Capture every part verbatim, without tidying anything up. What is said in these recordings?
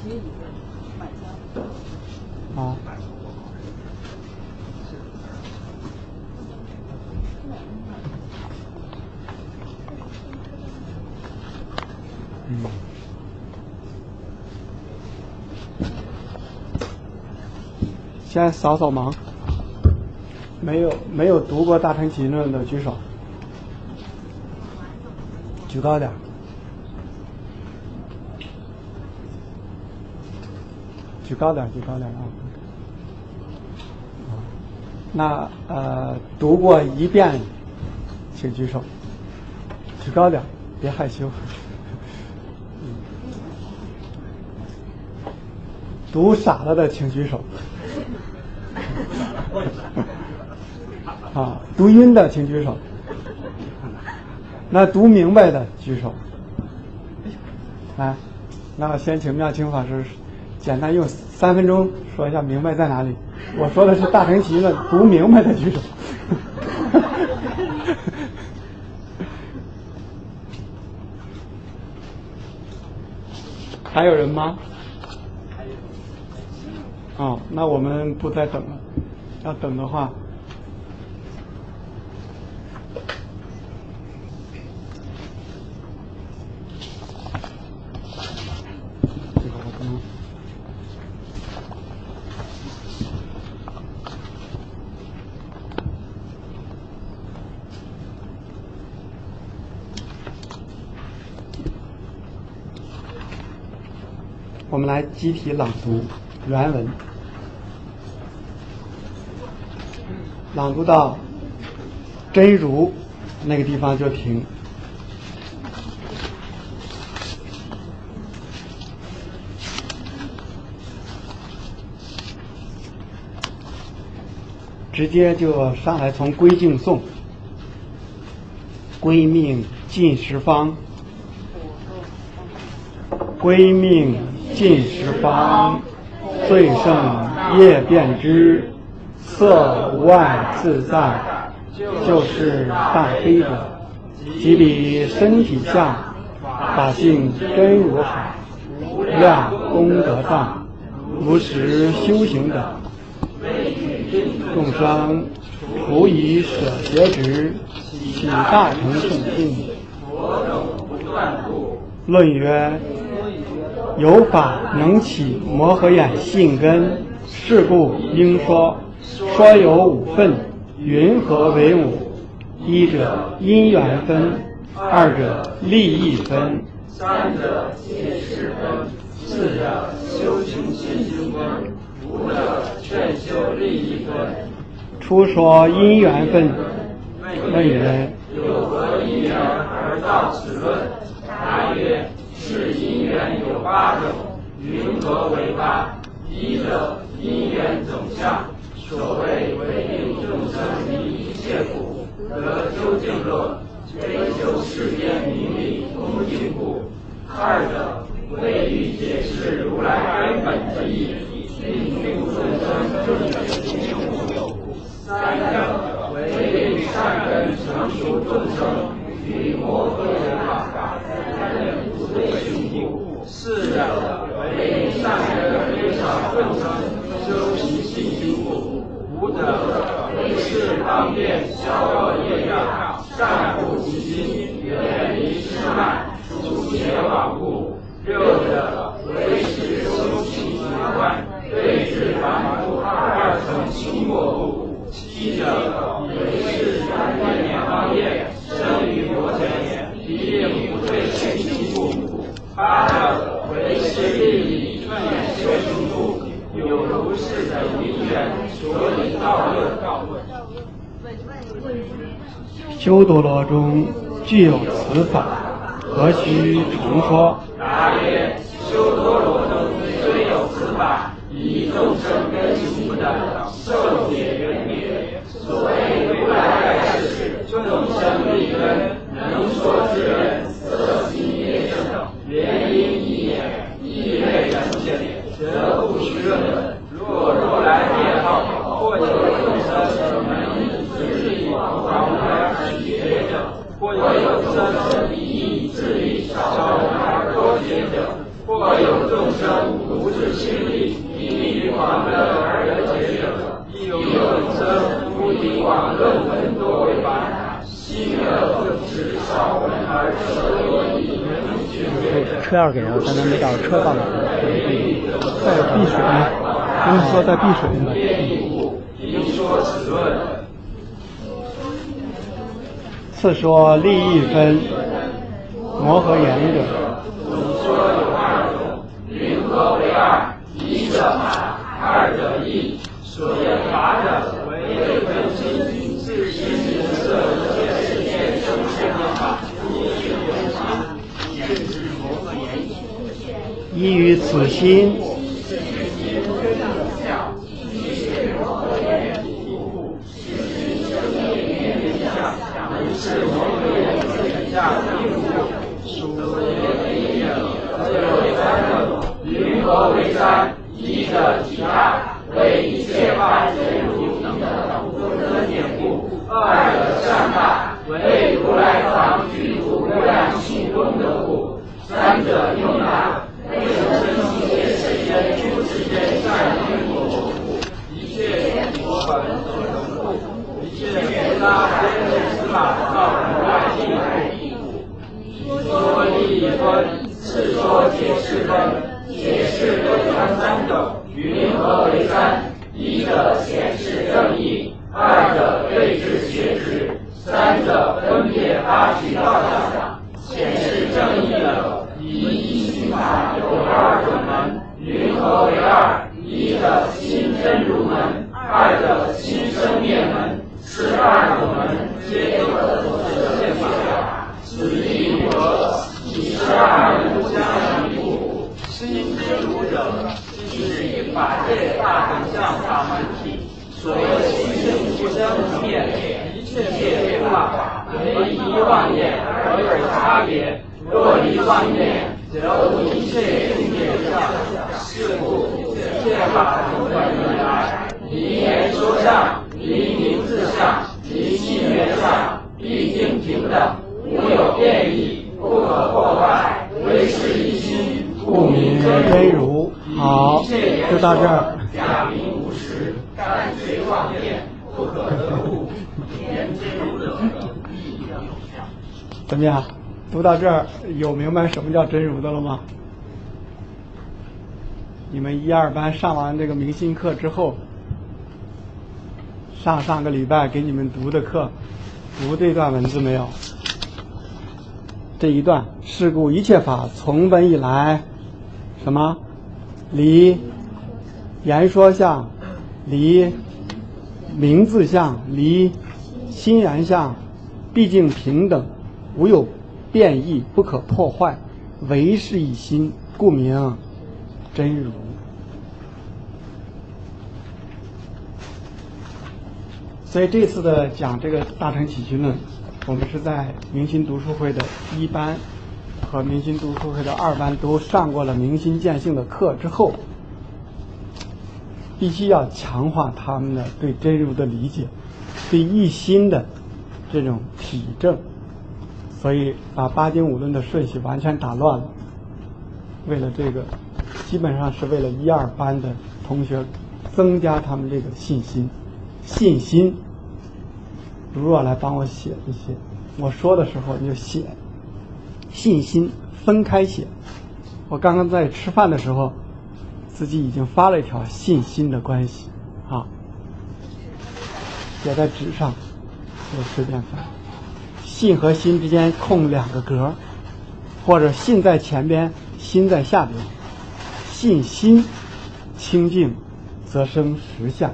啊。嗯。先扫扫盲。没有没有读过《大乘起因论》的举手，举高点。举高点，举高点啊！那呃，读过一遍，请举手。举高点，别害羞。读傻了的请举手。啊，读晕的请举手。那读明白的举手。来，那先请妙清法师简单用三分钟说一下明白在哪里。我说的是大乘起因论，读明白的举手。还有人吗？哦，那我们不再等了。要等的话，这个我不能。我们来集体朗读原文。朗读到真如那个地方就停。直接就上来从归敬颂。归命尽十方，归命尽十方，最胜业遍知，色无碍自在，就是大悲者，即彼身体相，法性真如海，无量功德藏，如实修行等，众生除以舍邪执，起大乘圣境。论曰：有法能起摩诃眼信根，是故应说。说有五分，云何为五？一者因缘分，二者利益分，三者解释分，四者修行信心分，五者劝修利益分。初说因缘分，问曰：有何因缘而造此论？答曰：是因缘有八种，云何为八？一者因缘总相，所谓为令众生离一切苦，得究竟乐，追求世间名利恭敬故。二者为欲解释如来根本之意，令度众生正觉清苦。三者为令善根成熟众生与摩诃人法三人不对性故。四者为令善根非少众生修习信心故。五者为是方便消恶业障，善护其心，远离痴慢，除邪妄故。六者为是修行习惯，对治凡夫二乘轻过故。七者为是三千年方业，生于佛前，一定不对性心故。八者为是利益劝修行故，有如是的因缘，所以道论。修多罗中具有此法，何须重说？答曰：修多罗中虽有此法，以众生根行不等，受解缘别。所谓如来在世，众生立根，能说之人，色心业正，原因一眼，异类等显，则不须论。若如来灭后，或有众生能以自力往来而学者，或有众生以意自力少而多学者，或若有众生不自心力，以离广乐而得解者，亦有众生不离广论文多为法，心乐不持少闻而得多义。 车要是给人，但他没到车到哪儿？ 在避水，跟你说在避水呢。 应说此论。 次说利益分，摩诃言者。 总说有二种，云何为二？一者法，二者义。所言法者，为分心，是心灵色一切世界生世间法，一是有心，显示摩诃言行。 依于此心， 是摩诃言行下并无，属为一者，则有三种。云何为三？一者体大，为一切法真如等等不得典故；二者相大，为如来藏具足无量性功德故；三者用大，为生一切世间诸世间善因果故。一切佛本所成故，一切菩萨真如司马造如来性故。说利益分，是说解释分。解释分成三种，云何为三？一者显示正义，二者对治邪执，三者分别八取道相。显示正义者，以一心法有二种门，云何为二？一者心真如门，二者心生灭门，是二种门皆有实现法。此意如何？以是二门相离故。心真如者，即是以法界大本相法门体。所谓心性不生不灭，一切变化为一妄念而有差别。若离妄念，则无一切境界相。是故一切法从本而来，离言说相，离名字相，离性缘相，毕竟平等，无有变异，不可破坏，唯是一心。 故名真如。好，就到这儿。 假名无实，干脆妄变，不可得故。言真如者，亦有相。 怎么样？读到这儿，有明白什么叫真如的了吗？你们一二班上完这个明心课之后，上上个礼拜给你们读的课，读这段文字没有？这一段，是故一切法从本以来，什么？离言说相，离名字相，离心缘相，毕竟平等，无有变异，不可破坏，唯是一心，故名真如。所以这次的讲这个大乘起居论，我们是在明心读书会的一班和明心读书会的二班都上过了明心见性的课之后，必须要强化他们的对真如的理解，对一心的这种体证，所以把八经五论的顺序完全打乱了。为了这个，基本上是为了一二班的同学增加他们这个信心。信心，如若来帮我写一些，我说的时候你就写。信心分开写。我刚刚在吃饭的时候，自己已经发了一条信心的关系啊，写在纸上，就随便翻。信和心之间空两个格，或者信在前边，心在下边。信心清净，则生实相。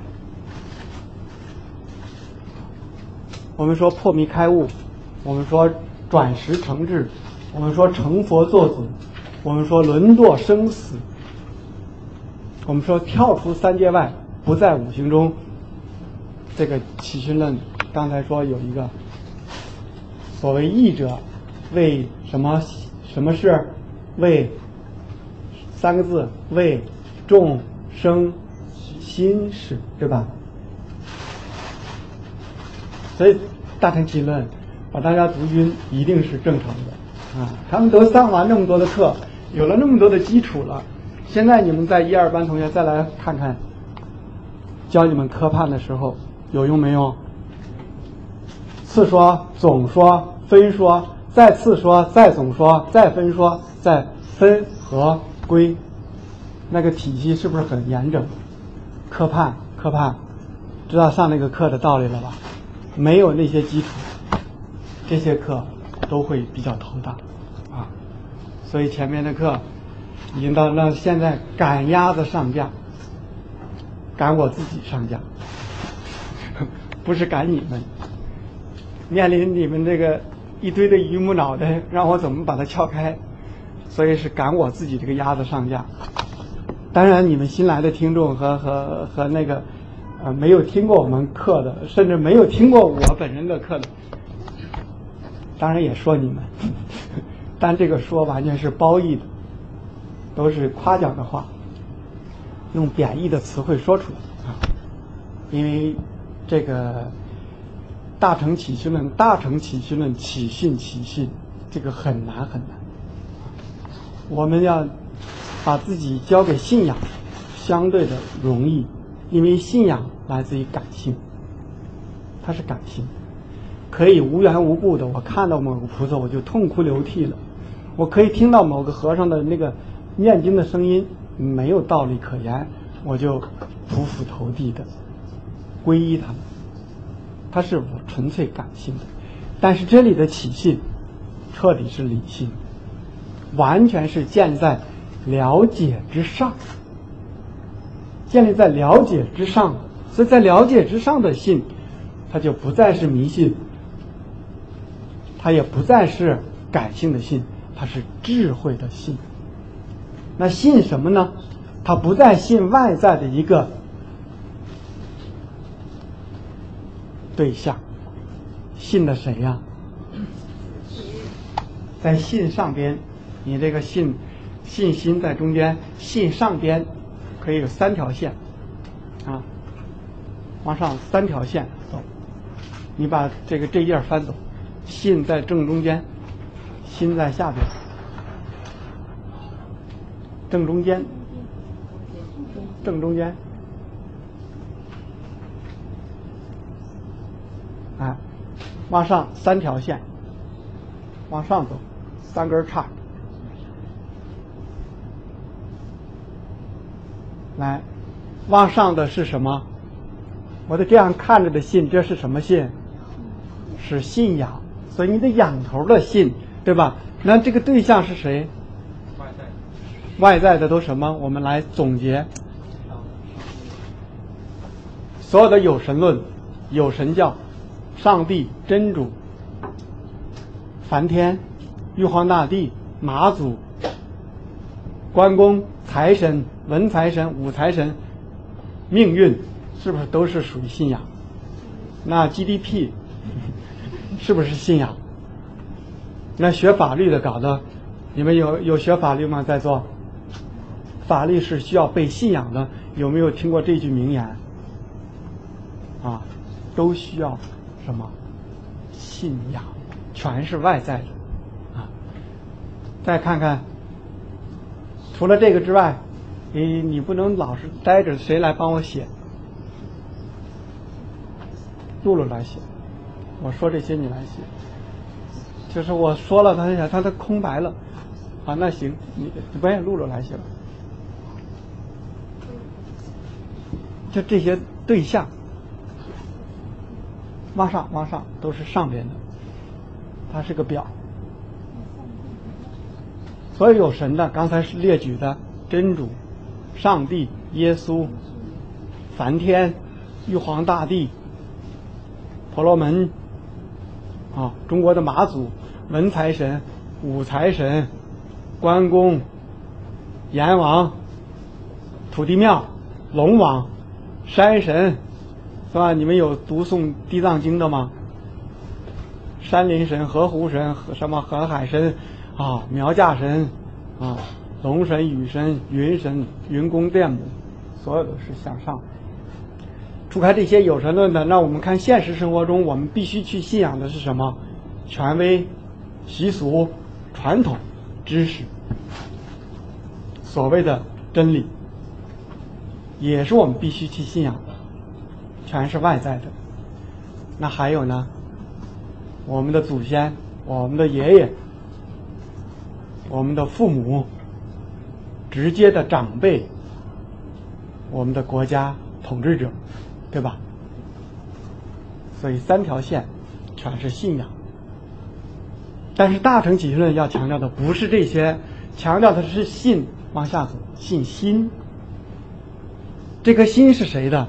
我们说破迷开悟，我们说转识成智，我们说成佛作祖，我们说沦堕生死，我们说跳出三界外，不在五行中。这个起心论刚才说有一个所谓义者，为什么什么事？为三个字，为众生心事，对吧？所以大乘起论把大家读晕一定是正常的啊！他们都上完那么多的课， 有了那么多的基础了，现在你们在一二班同学再来看看，教你们科判的时候有用没用？次说、总说、分说，再次说，再总说，再分说，再分合归，那个体系是不是很严整？科判科判，知道上那个课的道理了吧？没有那些基础，这些课都会比较头大啊。所以前面的课已经到那，现在赶鸭子上架，赶我自己上架，不是赶你们。面临你们这个一堆的榆木脑袋，让我怎么把它撬开？所以是赶我自己这个鸭子上架。当然，你们新来的听众和和和那个呃没有听过我们课的，甚至没有听过我本人的课的，当然也说你们，但这个说完全是褒义的，都是夸奖的话，用贬义的词汇说出来啊。因为这个大乘起信论，大乘起信论，起信起信，这个很难很难。我们要把自己交给信仰，相对的容易，因为信仰来自于感性，它是感性，可以无缘无故的，我看到某个菩萨我就痛哭流涕了，我可以听到某个和尚的那个念经的声音没有道理可言，我就匍匐头地的皈依他们，它是纯粹感性的。但是这里的起信彻底是理性，完全是建在了解之上，建立在了解之上，所以在了解之上的信，它就不再是迷信，它也不再是感性的信，它是智慧的信。那信什么呢？它不再信外在的一个对象，信的谁呀？在信上边，你这个信信心在中间，信上边可以有三条线啊，往上三条线走。你把这个这页翻走，信在正中间，心在下边，正中间，正中间，哎，往上三条线，往上走，三根叉。来，往上的是什么？我的这样看着的信，这是什么信？是信仰。所以你的仰头的信，对吧？那这个对象是谁？ 外在。 外在的都什么？我们来总结。所有的有神论、有神教、上帝、真主、梵天、玉皇大帝、妈祖、关公、财神、文财神、武财神、命运，是不是都是属于信仰？那 G D P 是不是信仰？那学法律的搞的，你们有有学法律吗？在座，法律是需要被信仰的，有没有听过这句名言？啊，都需要什么？信仰，全是外在的啊。再看看，除了这个之外，你你不能老是待着，谁来帮我写？露露来写。我说这些你来写。就是我说了，他他他空白了，啊，那行，你不用露露来写吧。就这些对象，往上往上都是上边的，它是个表。所有有神的，刚才是列举的真主、上帝、耶稣、梵天、玉皇大帝、婆罗门啊，中国的妈祖、文财神、武财神、关公、阎王、土地庙、龙王、山神，是吧？你们有读诵地藏经的吗？山林神、河湖神、什么河海神啊，苗架神啊，龙神、雨神、云神、云宫殿母，所有都是向上。除开这些有神论的，那我们看现实生活中，我们必须去信仰的是什么？权威、习俗、传统、知识。 所谓的真理，也是我们必须去信仰的，全是外在的。那还有呢，我们的祖先，我们的爷爷，我们的父母，直接的长辈，我们的国家统治者，对吧？所以三条线全是信仰。但是大乘起信论要强调的不是这些，强调的是信，往下走，信心。这颗心是谁的？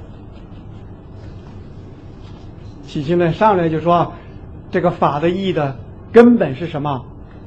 起信论上来就说，这个法的意义的根本是什么？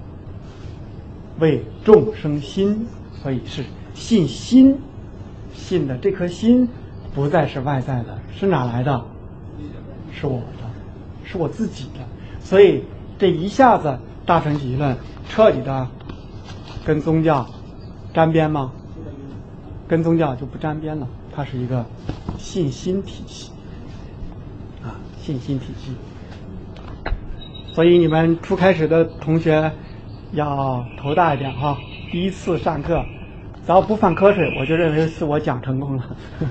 为众生心，所以是信心。信的这颗心不再是外在的，是哪来的？是我的，是我自己的。所以这一下子大乘起信论彻底的跟宗教沾边吗？跟宗教就不沾边了，它是一个信心体系啊，信心体系。所以你们初开始的同学要头大一点哈，第一次上课只要不犯瞌睡，我就认为是我讲成功了。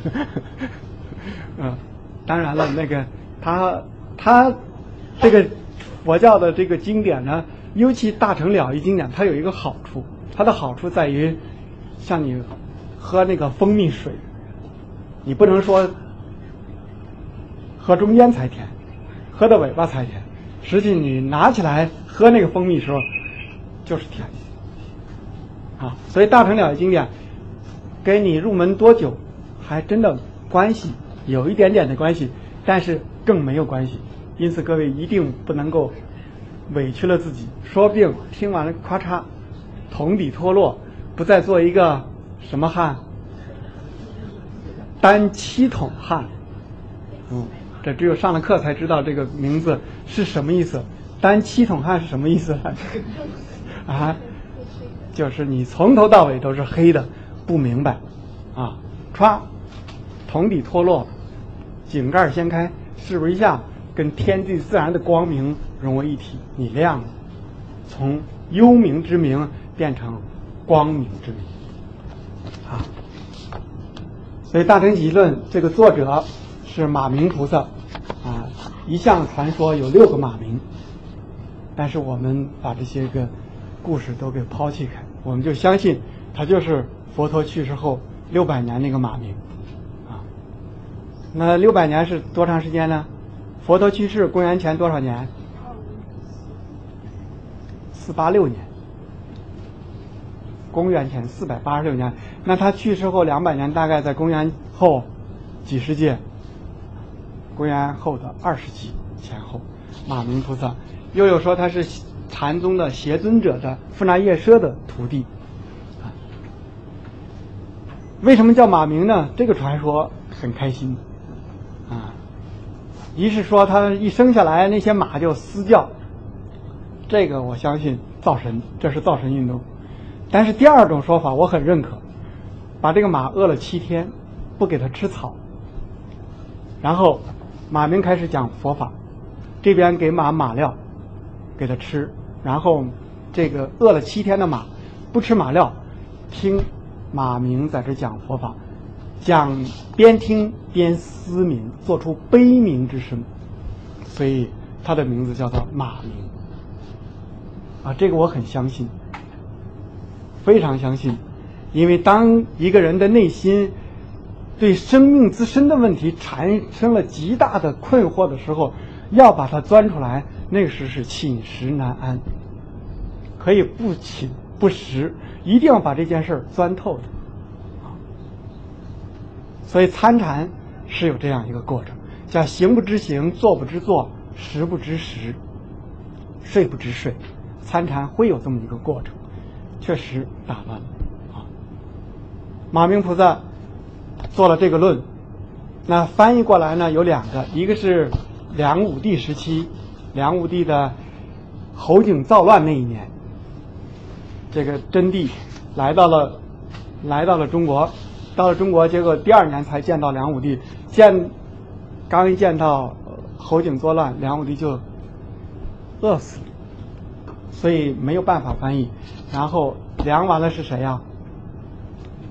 嗯，当然了，那个他他这个佛教的这个经典呢，尤其大乘了义经典，它有一个好处，它的好处在于，像你喝那个蜂蜜水，你不能说喝中间才甜，喝到尾巴才甜，实际你拿起来喝那个蜂蜜的时候就是甜啊。所以大乘了义经典跟你入门多久还真的关系有一点点的关系，但是更没有关系。因此各位一定不能够委屈了自己，说不定听完了咔嚓桶底脱落，不再做一个什么汉，单七桶汉。嗯，这只有上了课才知道这个名字是什么意思。单七桶汉是什么意思啊？就是你从头到尾都是黑的，不明白啊，歘，桶底脱落，井盖掀开，是不是一下跟天地自然的光明融为一体，你亮了，从幽冥之明变成光明之明啊。所以大乘起信论这个作者是马明菩萨啊，一向传说有六个马明，但是我们把这些个故事都给抛弃开，我们就相信他就是佛陀去世后六百年那个马明啊。那六百年是多长时间呢？佛陀去世公元前多少年？四八六年，公元前四百八十六年。那他去世后两百年，大概在公元后几十纪？公元后的二十纪前后。马明菩萨又有说他是禅宗的邪尊者的富那夜舍的徒弟。为什么叫马明呢？这个传说很开心啊。一是说他一生下来那些马就嘶叫，这个我相信造神，这是造神运动。但是第二种说法我很认可，把这个马饿了七天，不给它吃草，然后马明开始讲佛法，这边给马马料给它吃，然后这个饿了七天的马不吃马料，听马明在这讲佛法，讲边听边思鸣，做出悲鸣之声，所以他的名字叫做马明啊，这个我很相信，非常相信。因为当一个人的内心对生命自身的问题产生了极大的困惑的时候，要把它钻出来，那个时是寝食难安，可以不寝不食，一定要把这件事钻透的。所以参禅是有这样一个过程，叫行不知行，坐不知坐，食不知食，睡不知睡。参禅会有这么一个过程，确实打乱了啊。马明菩萨做了这个论，那翻译过来呢有两个，一个是梁武帝时期，梁武帝的侯景造乱那一年，这个真谛来到了来到了中国，到了中国，结果第二年才见到梁武帝，见刚一见到侯景作乱，梁武帝就饿死了，所以没有办法翻译。然后量完了是谁呀？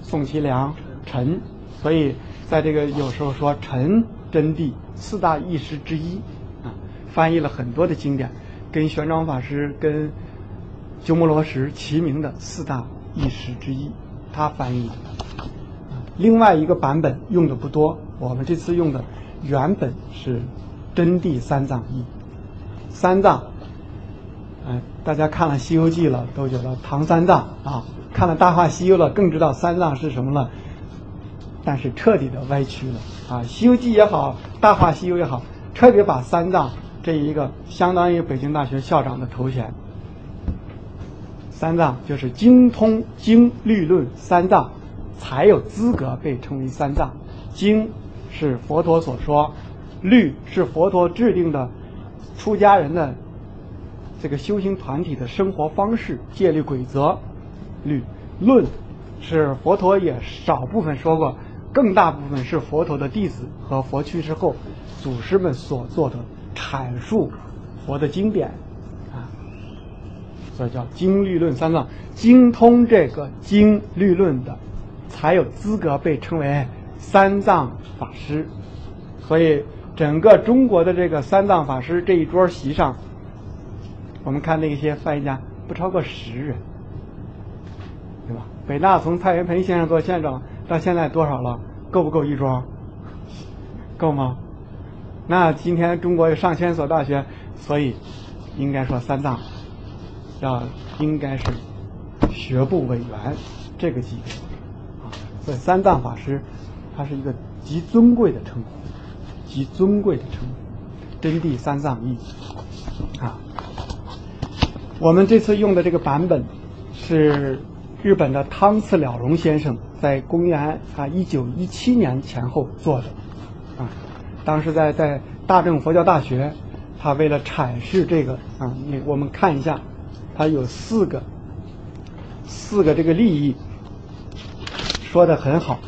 宋其良、陈，所以在这个有时候说陈真谛四大义师之一啊，翻译了很多的经典，跟玄奘法师跟鸠摩罗什齐名的四大义师之一，他翻译的。另外一个版本用的不多，我们这次用的原本是真谛三藏译。三藏，嗯，大家看了《西游记》了，都觉得唐三藏啊；看了《大话西游》了，更知道三藏是什么了。但是彻底的歪曲了啊，《西游记》也好，《大话西游》也好，彻底把三藏这一个相当于北京大学校长的头衔。三藏就是精通经律论三藏，才有资格被称为三藏。经是佛陀所说，律是佛陀制定的出家人的这个修行团体的生活方式、戒律规则。律论是佛陀也少部分说过，更大部分是佛陀的弟子和佛去世后祖师们所做的阐述佛的经典啊，所以叫经律论三藏。精通这个经律论的，才有资格被称为三藏法师。所以整个中国的这个三藏法师这一桌席上，我们看那些翻译家不超过十人，对吧？北大从蔡元培先生做县长到现在多少了？够不够一桌？够吗？那今天中国有上千所大学，所以应该说三藏要应该是学部委员这个级别啊。所以三藏法师他是一个极尊贵的称呼，极尊贵的称呼，真谛三藏译啊。我们这次用的这个版本是日本的汤次了荣先生在公元啊一九一七年前后做的啊。当时在在大正佛教大学，他为了阐释这个啊，你我们看一下，他有四个四个这个立意说得很好。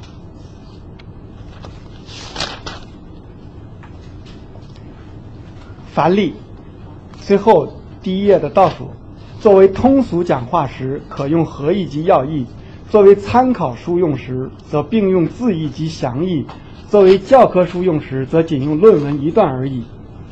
凡例最后第一页的倒数，作为通俗讲话时，可用合义及要义；作为参考书用时，则并用字义及详义；作为教科书用时，则仅用论文一段而已。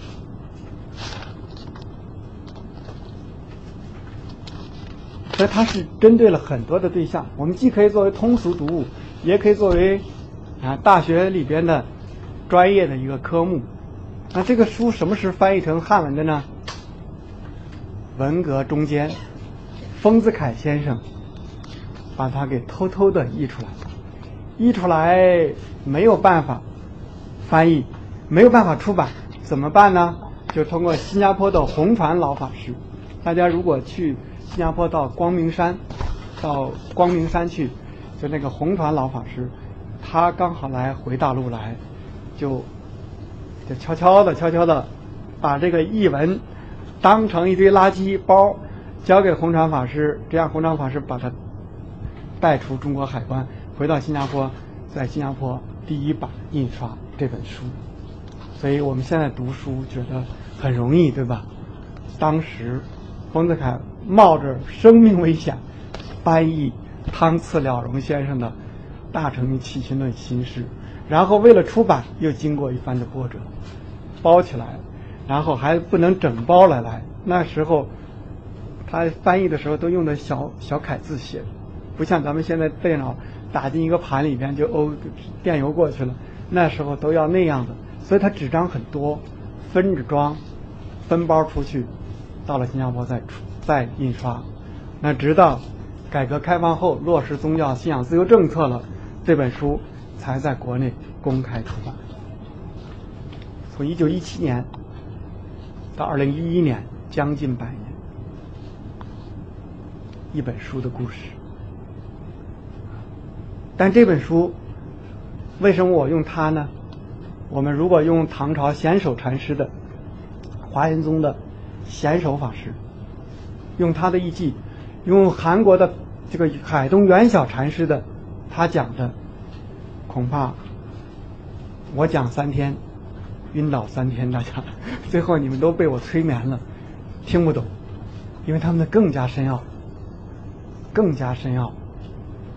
所以它是针对了很多的对象，我们既可以作为通俗读物，也可以作为啊大学里边的专业的一个科目。那这个书什么时翻译成汉文的呢？文革中间，丰子恺先生把它给偷偷的译出来，译出来没有办法翻译，没有办法出版，怎么办呢？就通过新加坡的红传老法师。大家如果去新加坡到光明山，到光明山去，就那个红传老法师，他刚好来回大陆来，就就悄悄的悄悄的把这个译文当成一堆垃圾包交给红传法师，这样红传法师把他带出中国海关，回到新加坡，在新加坡第一版印刷这本书。所以我们现在读书觉得很容易，对吧？当时丰子恺冒着生命危险翻译汤次了荣先生的《大乘起信论新释》，然后为了出版又经过一番的波折，包起来，然后还不能整包来来。那时候他翻译的时候都用的小小楷字写的，不像咱们现在电脑打进一个盘里边就哦电邮过去了，那时候都要那样的，所以他纸张很多，分着装，分包出去，到了新加坡再出再印刷。那直到改革开放后落实宗教信仰自由政策了，这本书才在国内公开出版。从一九一七年到二零一一年，将近百年，一本书的故事。但这本书为什么我用它呢？我们如果用唐朝显首禅师的华严宗的显首法师，用他的译记，用韩国的这个海东元晓禅师的他讲的，恐怕我讲三天晕倒三天，大家最后你们都被我催眠了，听不懂，因为他们的更加深奥，更加深奥啊！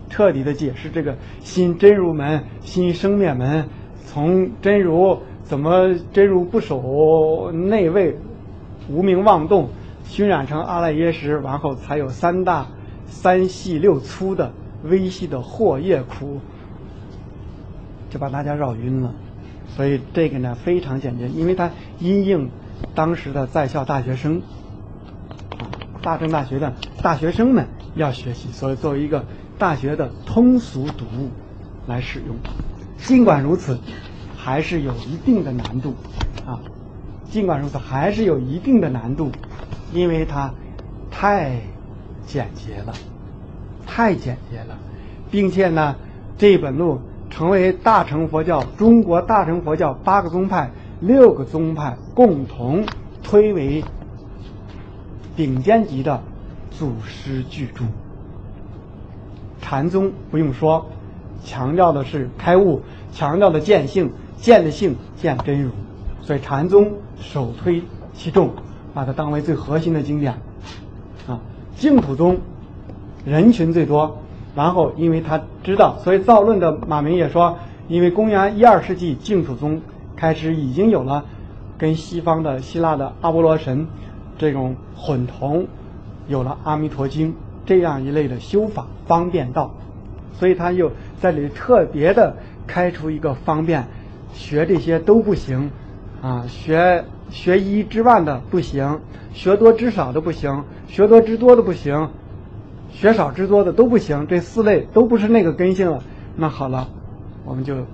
彻底的解释这个新真如门、新生灭门，从真如怎么真如不守内位，无名妄动，熏染成阿赖耶识，然后才有三大三细六粗的微细的惑业苦，就把大家绕晕了。所以这个呢非常简洁，因为它因应当时的在校大学生，啊，大乘大学的大学生们要学习，所以作为一个大学的通俗读物来使用。尽管如此，还是有一定的难度啊。尽管如此，还是有一定的难度，因为它太简洁了，太简洁了，并且呢，这本录成为大乘佛教中国大乘佛教八个宗派、六个宗派共同推为顶尖级的祖师巨著。禅宗不用说，强调的是开悟，强调的见性，见的性见真如，所以禅宗首推其重，把它当为最核心的经典。啊，净土宗人群最多，然后因为他知道，所以造论的马明也说，因为公元一二世纪净土宗开始已经有了跟西方的希腊的阿波罗神这种混同，有了阿弥陀经这样一类的修法方便道，所以他又在这里特别的开出一个方便，学这些都不行啊，学学一之万的不行，学多之少的不行，学多之多的不行，学少之多的都不行，这四类都不是那个根性了。那好了，我们就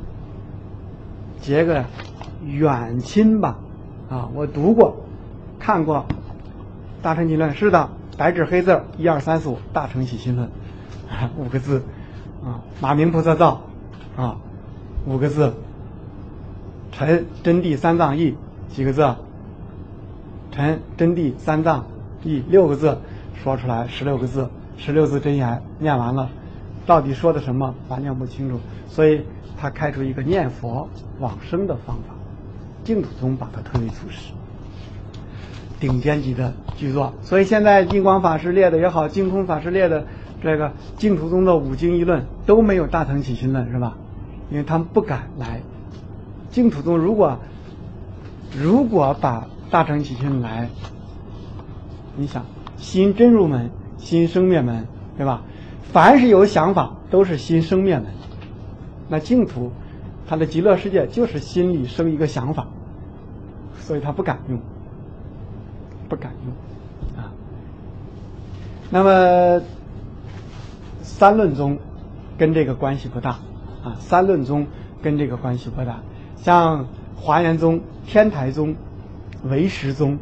结个远亲吧。啊，我读过看过大乘起论，是的，白纸黑字一二三四五大乘起心论五个字啊，马明菩萨造啊五个字，陈真谛三藏义几个字，陈真谛三藏义六个字，说出来十六个字，十六字真言念完了，到底说的什么完全不清楚，所以他开出一个念佛往生的方法，净土宗把它推为祖师，顶尖级的巨作。所以现在净光法师列的也好，净空法师列的这个净土宗的五经一论都没有大乘起心论，是吧？因为他们不敢来。净土宗如果如果把大乘起心论来，你想新真如门、新生灭门，对吧？凡是有想法都是新生灭门。那净土它的极乐世界就是心里生一个想法，所以他不敢用，不敢用啊。那么三论宗跟这个关系不大啊，三论宗跟这个关系不大。像华严宗、天台宗、唯识宗、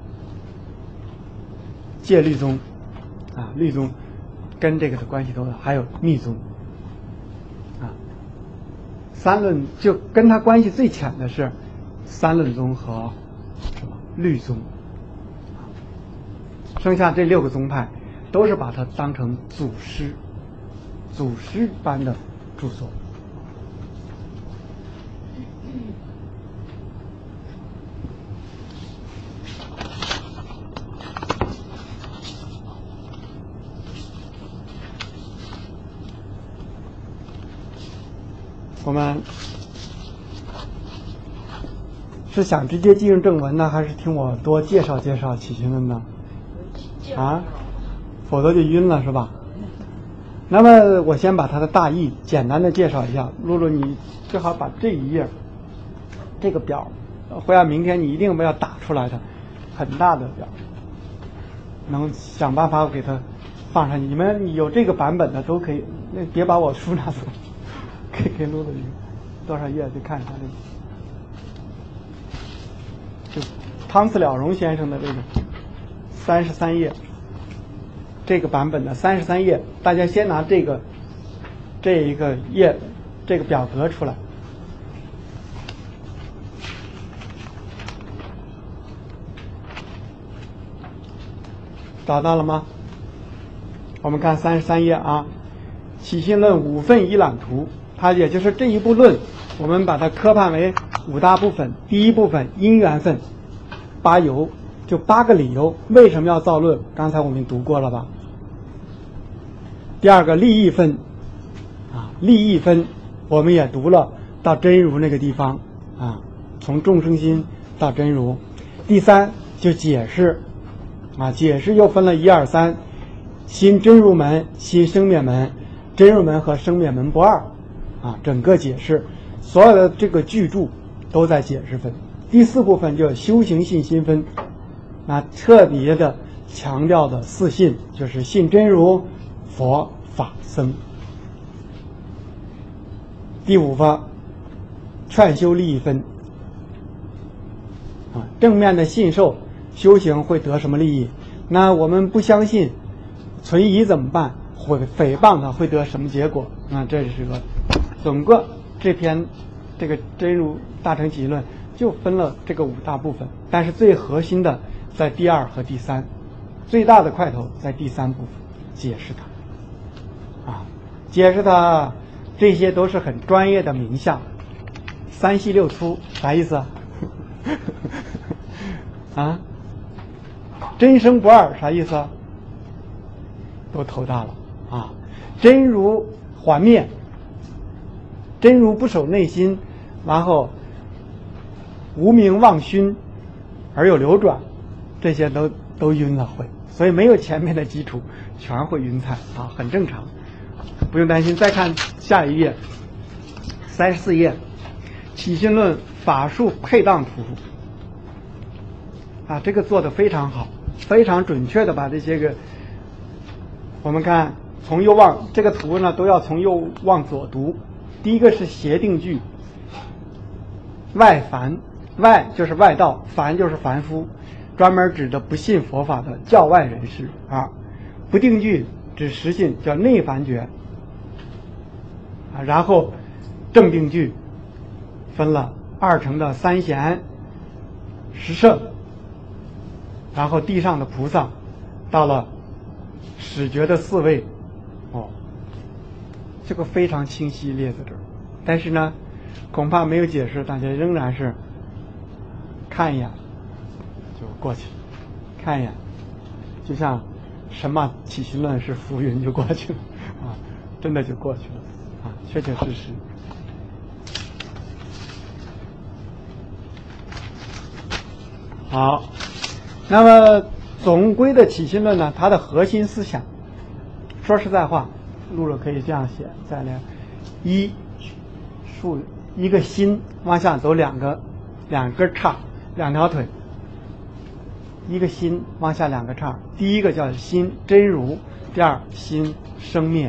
戒律宗啊，律宗跟这个的关系都大，还有密宗啊。三论就跟他关系最浅的是三论宗和什么律宗，剩下这六个宗派都是把它当成祖师祖师般的著作。我们是想直接进入正文呢，还是听我多介绍介绍起心论呢？啊，否则就晕了是吧？那么我先把它的大意简单的介绍一下。露露，你最好把这一页这个表，回来明天你一定不要打出来的，很大的表，能想办法给它放上去。你们有这个版本的都可以，那别把我书拿走。给给录了一个多少页？就看一下这个，就汤次了荣先生的这个三十三页，这个版本的三十三页，大家先拿这个这一个页这个表格出来，找到了吗？我们看三十三页啊，起心论五分一览图。它也就是这一部论，我们把它科判为五大部分。第一部分因缘分，八由，就八个理由为什么要造论，刚才我们读过了吧？ 第二个立意分啊，立意分我们也读了到真如那个地方啊，从众生心到真如。第三就解释啊，解释又分了一二三，心真如门、心生灭门、真如门和生灭门不二啊，整个解释所有的这个巨著都在解释分。第四部分就修行信心分，那特别的强调的四信，就是信真如、佛、法、僧。第五个劝修利益分啊，正面的信受修行会得什么利益？那我们不相信，存疑怎么办？毁诽谤他会得什么结果？那这是个整个这篇这个真如大乘起信论就分了这个五大部分，但是最核心的在第二和第三，最大的块头在第三部分解释它啊，解释它，这些都是很专业的名相，三细六粗啥意思啊？啊，真生不二啥意思啊？都头大了啊！真如还灭，真如不守内心，然后无名妄熏而有流转，这些都都晕了会，所以没有前面的基础，全会晕菜啊，很正常，不用担心。再看下一页，三十四页，起信论法术配当图啊，这个做得非常好，非常准确的把这些个，我们看从右往这个图呢，都要从右往左读。第一个是协定句，外凡，外就是外道，凡就是凡夫，专门指的不信佛法的教外人士啊。不定句指实信，叫内凡觉啊。然后正定句分了二乘的三贤、十圣，然后地上的菩萨，到了始觉的四位，哦，这个非常清晰列在这儿。但是呢，恐怕没有解释，大家仍然是看一眼就过去了，看一眼，就像什么起信论是浮云就过去了啊，真的就过去了啊，确确实实。好，那么总归的起信论呢，它的核心思想，说实在话，录了可以这样写，再来一竖一个心往下走两个两根叉，两条腿，一个心往下两个叉，第一个叫心真如，第二心生灭。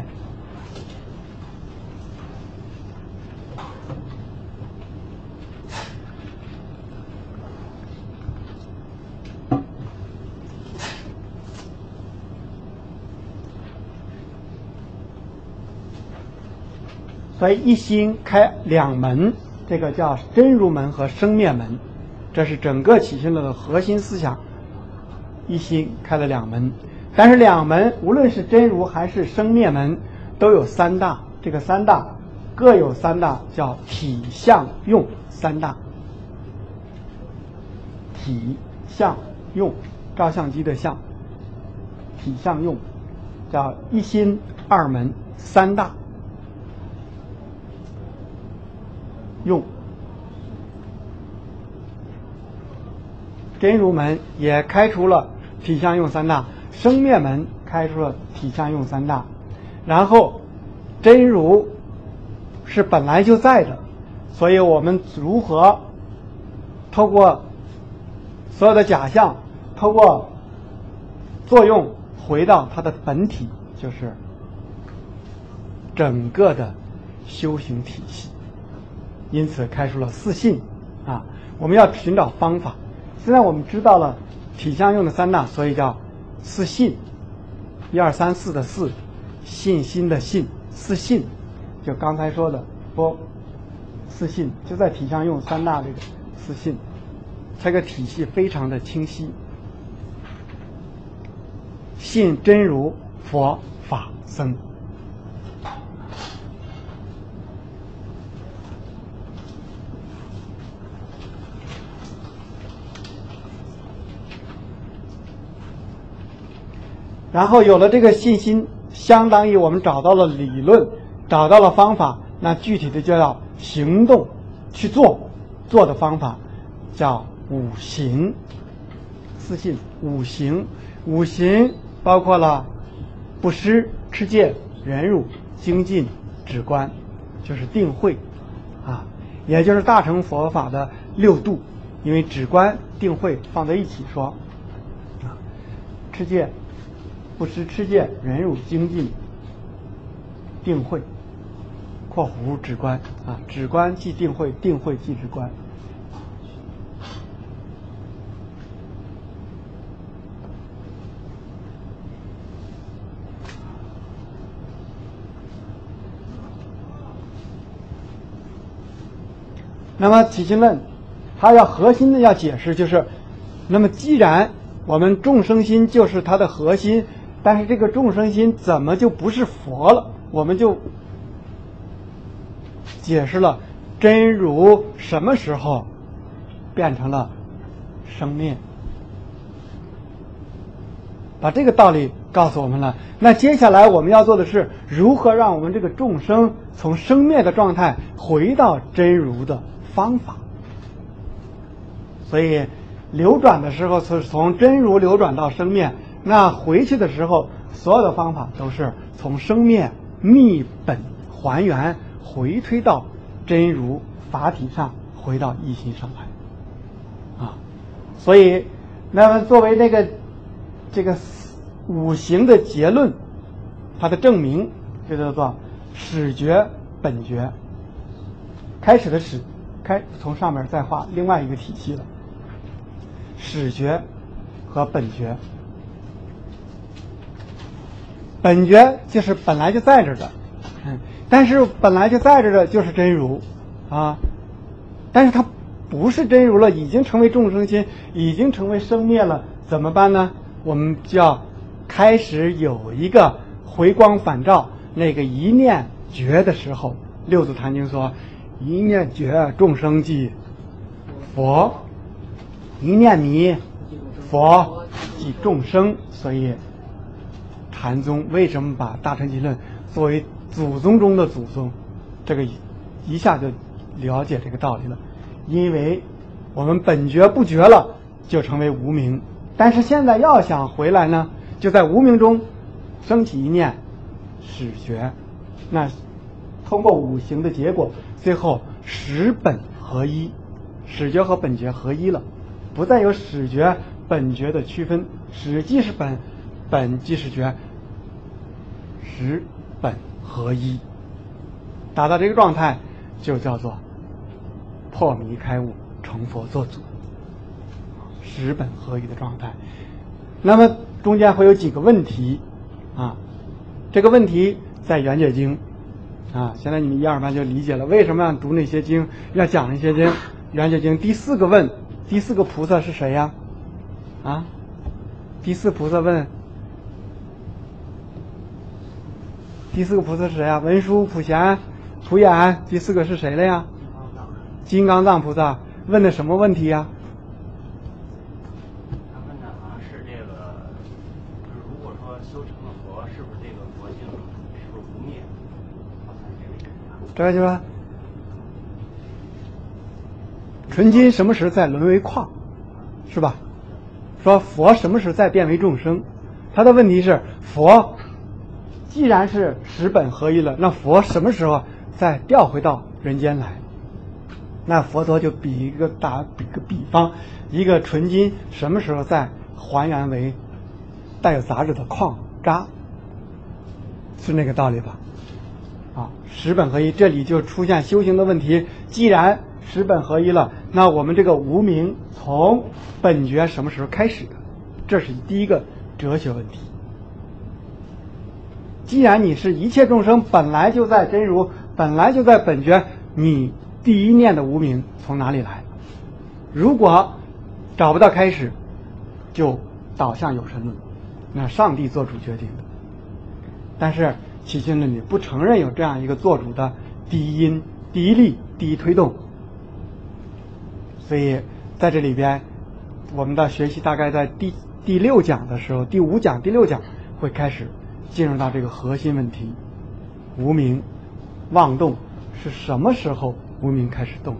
所以一心开两门，这个叫真如门和生灭门，这是整个起信论的核心思想。一心开了两门，但是两门无论是真如还是生灭门都有三大，这个三大各有三大，叫体相用三大。体相用，照相机的相，体相用叫一心二门三大用。真如门也开出了体相用三大，生灭门开出了体相用三大。然后真如是本来就在的，所以我们如何透过所有的假象，透过作用回到它的本体，就是整个的修行体系。因此开出了四信啊，我们要寻找方法。现在我们知道了体相用的三大，所以叫四信，一二三四的四，信心的信，四信，就刚才说的说四信就在体相用三大这个四信，这个体系非常的清晰。信真如、佛、法、僧。然后有了这个信心相当于我们找到了理论，找到了方法，那具体的就要行动去做，做的方法叫五行。自信五行，五行包括了布施、持戒、忍辱、精进、止观，就是定慧啊，也就是大乘佛法的六度。因为止观、定慧放在一起说啊，持戒、布施、持戒、忍辱、精进、定慧（括弧止观）啊，止观即定慧，定慧即止观。那么起心论它要核心的要解释，就是那么既然我们众生心就是它的核心，但是这个众生心怎么就不是佛了？我们就解释了真如什么时候变成了生灭，把这个道理告诉我们了。那接下来我们要做的是如何让我们这个众生从生灭的状态回到真如的方法。所以流转的时候是从真如流转到生灭，那回去的时候所有的方法都是从生灭密本还原，回推到真如法体上，回到一心上来啊。所以那么作为那个这个五行的结论，它的证明就叫做始觉本觉。开始的始，开从上面再画另外一个体系了，始觉和本觉。本觉就是本来就在这儿的，嗯，但是本来就在这儿的就是真如啊，但是它不是真如了，已经成为众生心，已经成为生灭了，怎么办呢？我们就要开始有一个回光返照，那个一念觉的时候，六祖坛经说一念觉众生即佛，一念迷佛即众生。所以禅宗为什么把大乘集论作为祖宗中的祖宗，这个一下就了解这个道理了。因为我们本觉不觉了，就成为无明，但是现在要想回来呢，就在无明中升起一念始觉，那通过五行的结果，最后始本合一，始觉和本觉合一了，不再有始觉本觉的区分，始即是本，本即是觉，始本合一，达到这个状态就叫做破迷开悟，成佛作祖，始本合一的状态。那么中间会有几个问题啊，这个问题在圆觉经啊，现在你们一二班就理解了为什么要读那些经，要讲那些经。圆觉经第四个问，第四个菩萨是谁呀？啊，第四菩萨问，第四个菩萨是谁呀？文殊、普贤、普眼，第四个是谁了呀？金刚藏菩萨。问的什么问题呀？ 他问的好像是这个，就是如果说修成了佛，是不是这个佛性是不是不灭？好像是这个。 这个就说，纯金什么时再沦为矿，是吧？说佛什么时再变为众生？他的问题是，佛既然是始本合一了，那佛什么时候再调回到人间来？那佛陀就比一个打比个比方，一个纯金什么时候再还原为带有杂质的矿渣？是那个道理吧？啊，始本合一，这里就出现修行的问题。既然始本合一了，那我们这个无明从本觉什么时候开始的？这是第一个哲学问题。既然你是一切众生本来就在真如，本来就在本觉，你第一念的无明从哪里来？如果找不到开始，就导向有神论，那上帝做主决定的。但是起心论里不承认有这样一个做主的第一因、第一力、第一推动。所以在这里边，我们的学习大概在第第六讲的时候，第五讲、第六讲会开始进入到这个核心问题：无明妄动是什么时候无明开始动？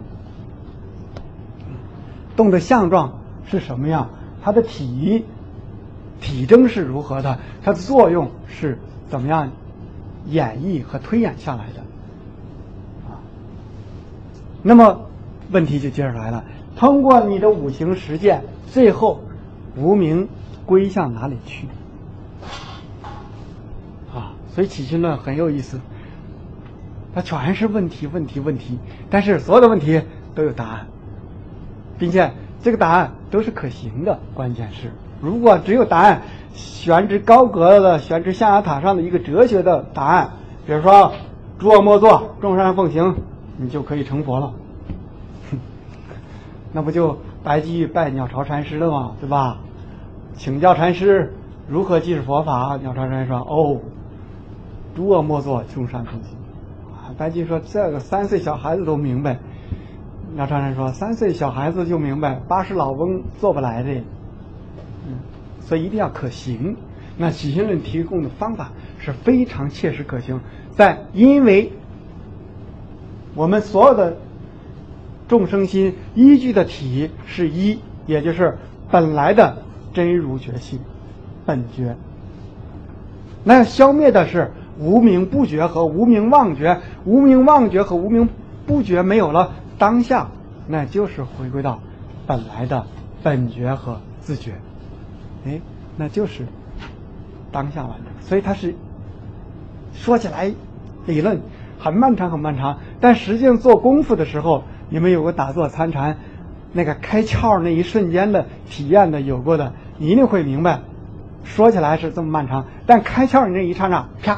动的相状是什么样？它的体体征是如何的？它的作用是怎么样演绎和推演下来的？啊，那么问题就接着来了。通过你的五行实践，最后无明归向哪里去？啊，所以起心论很有意思，它全是问题，问题，问题，但是所有的问题都有答案，并且这个答案都是可行的。关键是，如果只有答案悬之高阁的、悬之象牙塔上的一个哲学的答案，比如说诸恶莫作，众善奉行，你就可以成佛了。那不就白居易拜鸟巢禅师了吗？对吧？请教禅师如何记是佛法？鸟巢禅师说：“哦，诸恶莫作，众善奉行。”啊，白居易说：“这个三岁小孩子都明白。”鸟巢禅师说：“三岁小孩子就明白，八十老翁做不来的。”嗯，所以一定要可行。那起心论提供的方法是非常切实可行，在因为我们所有的众生心依据的体是一，也就是本来的真如觉性本觉。那消灭的是无明不觉和无明妄觉，无明妄觉和无明不觉没有了，当下那就是回归到本来的本觉和自觉，哎，那就是当下完成。所以它是说起来理论很漫长很漫长，但实际上做功夫的时候，你们有个打坐参禅那个开窍那一瞬间的体验的有过的，你一定会明白，说起来是这么漫长，但开窍你那一刹那，啪，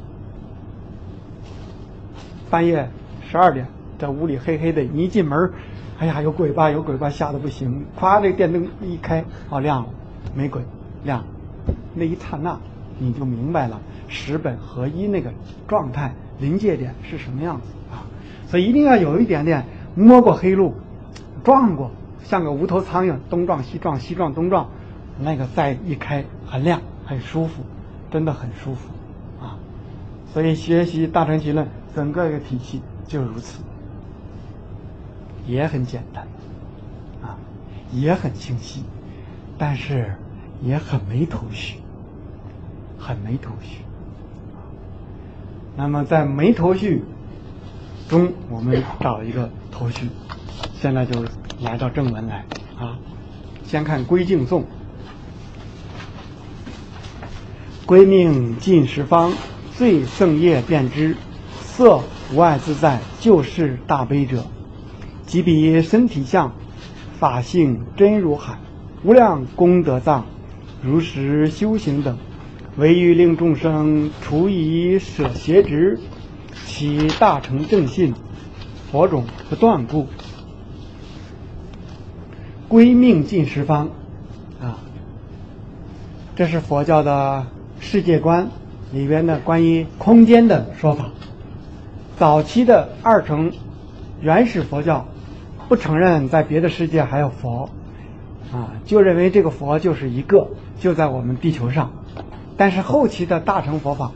半夜十二点在屋里黑黑的，你一进门，哎呀有鬼吧有鬼吧，吓得不行，咵这电灯一开，哦亮了，没鬼，亮了，那一刹那你就明白了十本合一那个状态临界点是什么样子啊！所以一定要有一点点摸过黑路，撞过，像个无头苍蝇，东撞西撞，西撞东撞，那个再一开很亮，很舒服，真的很舒服啊！所以学习大乘集论整个一个体系就如此，也很简单啊，也很清晰，但是也很没头绪，很没头绪。那么在没头绪中，我们找一个头绪。现在就来到正文来啊，先看归敬颂。归命尽十方，最胜业遍知，色无碍自在，就是大悲者。即彼身体相，法性真如海，无量功德藏，如实修行等，唯欲令众生除以舍邪执，其大成正信，佛种不断故。归命尽十方啊，这是佛教的世界观里边的关于空间的说法。早期的二乘原始佛教不承认在别的世界还有佛啊，就认为这个佛就是一个，就在我们地球上。但是后期的大乘佛法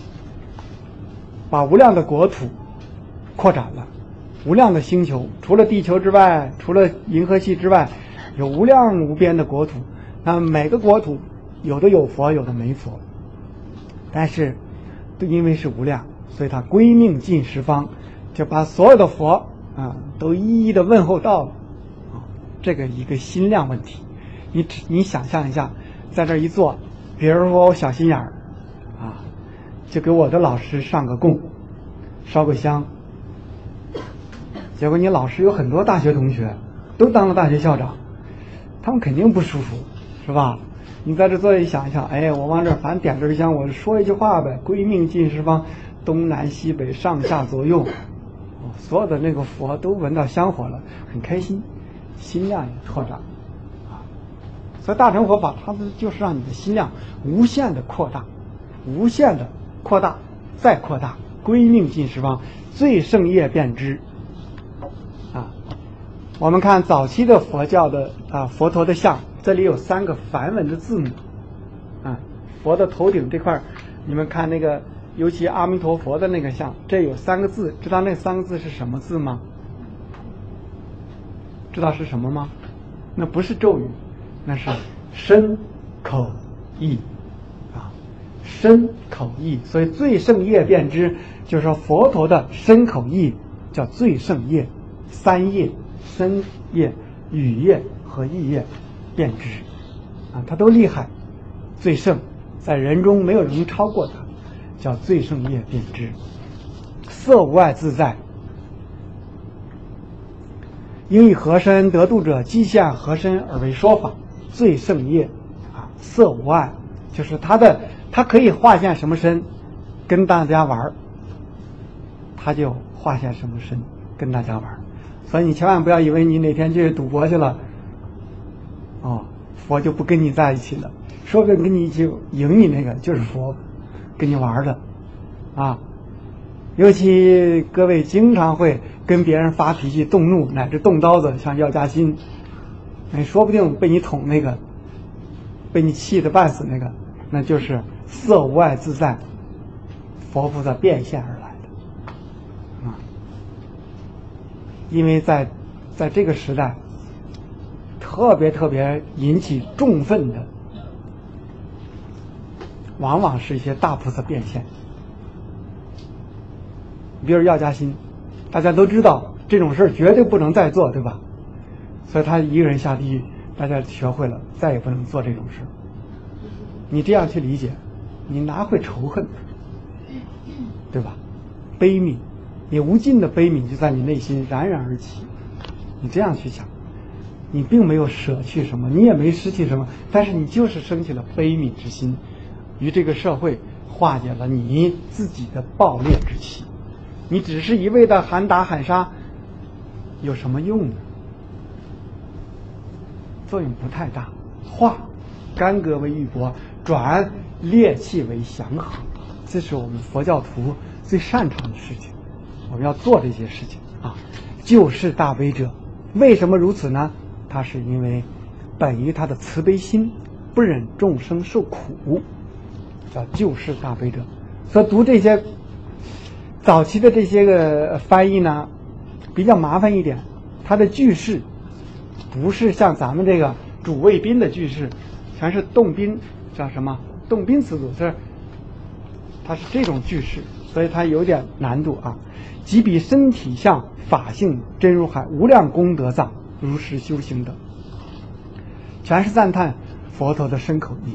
把无量的国土扩展了，无量的星球，除了地球之外，除了银河系之外，有无量无边的国土。那每个国土有的有佛，有的没佛，但是都因为是无量，所以它归命尽十方，就把所有的佛啊都一一的问候到了啊，这个一个心量问题。你你想象一下，在这一坐，比如说我小心眼儿啊，就给我的老师上个供，烧个香。结果你老师有很多大学同学都当了大学校长，他们肯定不舒服，是吧？你在这坐一想一想，哎，我往这反点根香，我说一句话呗，归命尽十方，东南西北上下左右，哦，所有的那个佛都闻到香火了，很开心，心量也拓展啊。所以大乘佛法它就是让你的心量无限的扩大，无限的扩大，再扩大，归命尽十方，最胜业遍知啊。我们看早期的佛教的啊佛陀的像，这里有三个梵文的字母啊，佛的头顶这块你们看那个，尤其阿弥陀佛的那个像，这有三个字，知道那三个字是什么字吗？知道是什么吗？那不是咒语，那是身口意啊，身口意。所以最胜业遍知，就是说佛陀的身口意叫最胜业，三业：身业、语业和意业遍知啊，他都厉害，最胜，在人中没有人超过他，叫最胜业遍知。色无碍自在，应以何身得度者，即现何身而为说法。最胜业啊，色无碍，就是他的，他可以化现什么身跟大家玩，他就化现什么身跟大家玩。所以你千万不要以为你哪天去赌博去了，哦，佛就不跟你在一起了，说不定跟你一起赢你那个就是佛跟你玩的啊。尤其各位经常会跟别人发脾气、动怒乃至动刀子，像药家鑫，你说不定被你捅那个，被你气得半死那个，那就是色无碍自在，佛菩萨变现而来的啊。因为在在这个时代，特别特别引起众愤的，往往是一些大菩萨变现。比如药家鑫，大家都知道这种事绝对不能再做，对吧？所以他一个人下地狱，大家学会了再也不能做这种事。你这样去理解，你哪会仇恨，对吧？悲悯，你无尽的悲悯就在你内心冉冉而起。你这样去想，你并没有舍去什么，你也没失去什么，但是你就是升起了悲悯之心，于这个社会化解了你自己的暴烈之气。你只是一味的喊打喊杀，有什么用呢？作用不太大。化干戈为玉帛，转烈气为祥和，这是我们佛教徒最擅长的事情。我们要做这些事情啊。救世大悲者，为什么如此呢？他是因为本于他的慈悲心，不忍众生受苦，叫救世大悲者。所以读这些早期的这些个翻译呢，比较麻烦一点，它的句式不是像咱们这个主谓宾的句式，全是动宾，叫什么动宾词组，这它是这种句式，所以它有点难度啊。即彼身体相法性真如海，无量功德藏，如实修行的，全是赞叹佛陀的身口意。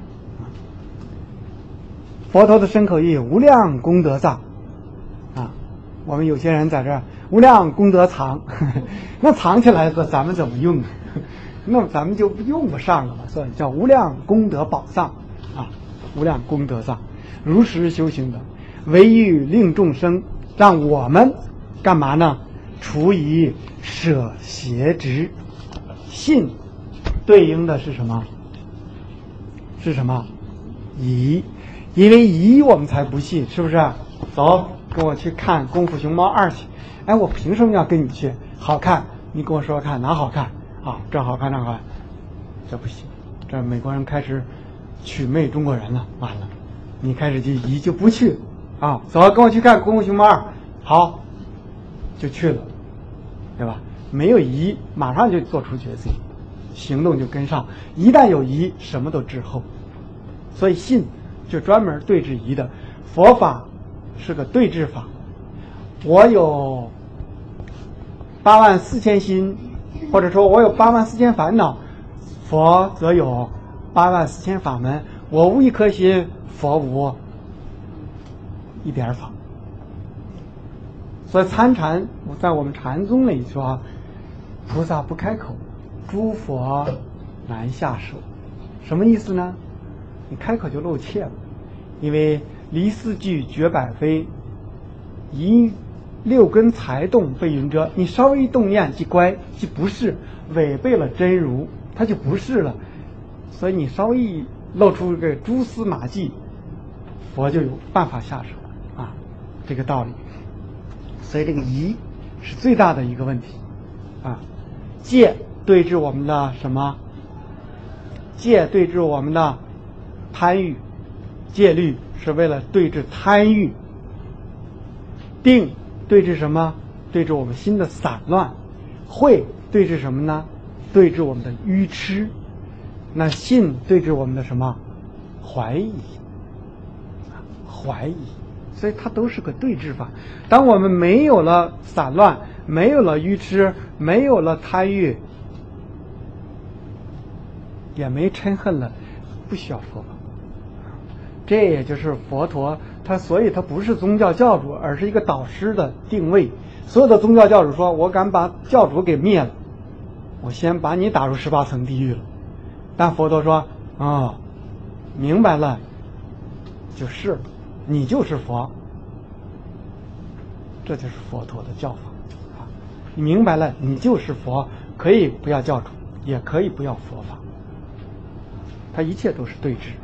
佛陀的身口意无量功德藏啊，我们有些人在这儿无量功德藏，呵呵，那藏起来的咱们怎么用呢？那咱们就用不上了嘛，所以叫无量功德宝藏啊，无量功德藏，如实修行的，唯欲令众生，让我们干嘛呢？除以舍邪执，信对应的是什么？是什么？疑，因为疑我们才不信，是不是？走，跟我去看《功夫熊猫二》去。哎，我凭什么要跟你去？好看，你跟我说看哪好看啊？这好看那好看，这不行。这美国人开始取媚中国人了，完了，你开始就疑就不去啊。走，跟我去看《功夫熊猫二》，好，就去了，对吧？没有疑，马上就做出决定，行动就跟上。一旦有疑，什么都滞后。所以信就专门对治疑的，佛法是个对治法。我有八万四千心，或者说我有八万四千烦恼，佛则有八万四千法门。我无一颗心，佛无一点法。所以参禅，在我们禅宗里说，菩萨不开口，诸佛难下手。什么意思呢？你开口就露怯了，因为离四句绝百非，一六根才动被云遮，你稍微一动念即乖即不是，违背了真如，它就不是了。所以你稍微一露出个蛛丝马迹，佛就有办法下手啊，这个道理。所以这个疑是最大的一个问题啊。戒对治我们的什么？戒对治我们的贪欲、戒律、 是为了对治贪欲；定对治什么？对治我们心的散乱；慧对治什么呢？对治我们的愚痴。那信对治我们的什么？怀疑，怀疑。所以它都是个对治法。当我们没有了散乱，没有了愚痴，没有了贪欲，也没嗔恨了，不需要佛法。这也就是佛陀他，所以他不是宗教教主，而是一个导师的定位。所有的宗教教主说，我敢把教主给灭了，我先把你打入十八层地狱了。但佛陀说啊、哦，明白了就是你就是佛，这就是佛陀的教法啊！你明白了你就是佛，可以不要教主，也可以不要佛法，它一切都是对治。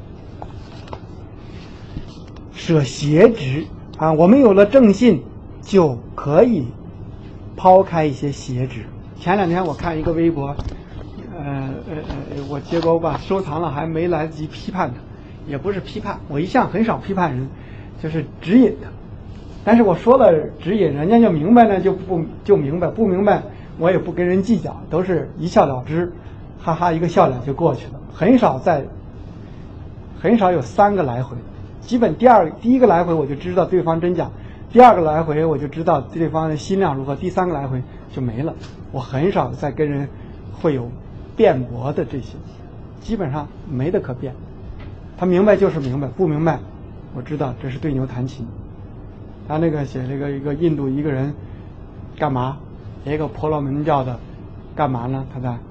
舍邪执啊，我们有了正信，就可以抛开一些邪执。前两天我看一个微博，呃呃呃，我结果我把收藏了，还没来得及批判他，也不是批判，我一向很少批判人，就是指引他。但是我说了指引，人家就明白呢，就不就明白，不明白我也不跟人计较，都是一笑了之，哈哈一个笑脸就过去了，很少在，很少有三个来回。基本第二第一个来回我就知道对方真假，第二个来回我就知道对方的心量如何，第三个来回就没了。我很少再跟人会有辩驳的这些，基本上没得可辩。他明白就是明白，不明白我知道这是对牛弹琴。他那个写这个一个印度一个人干嘛，一个婆罗门教的干嘛呢？他在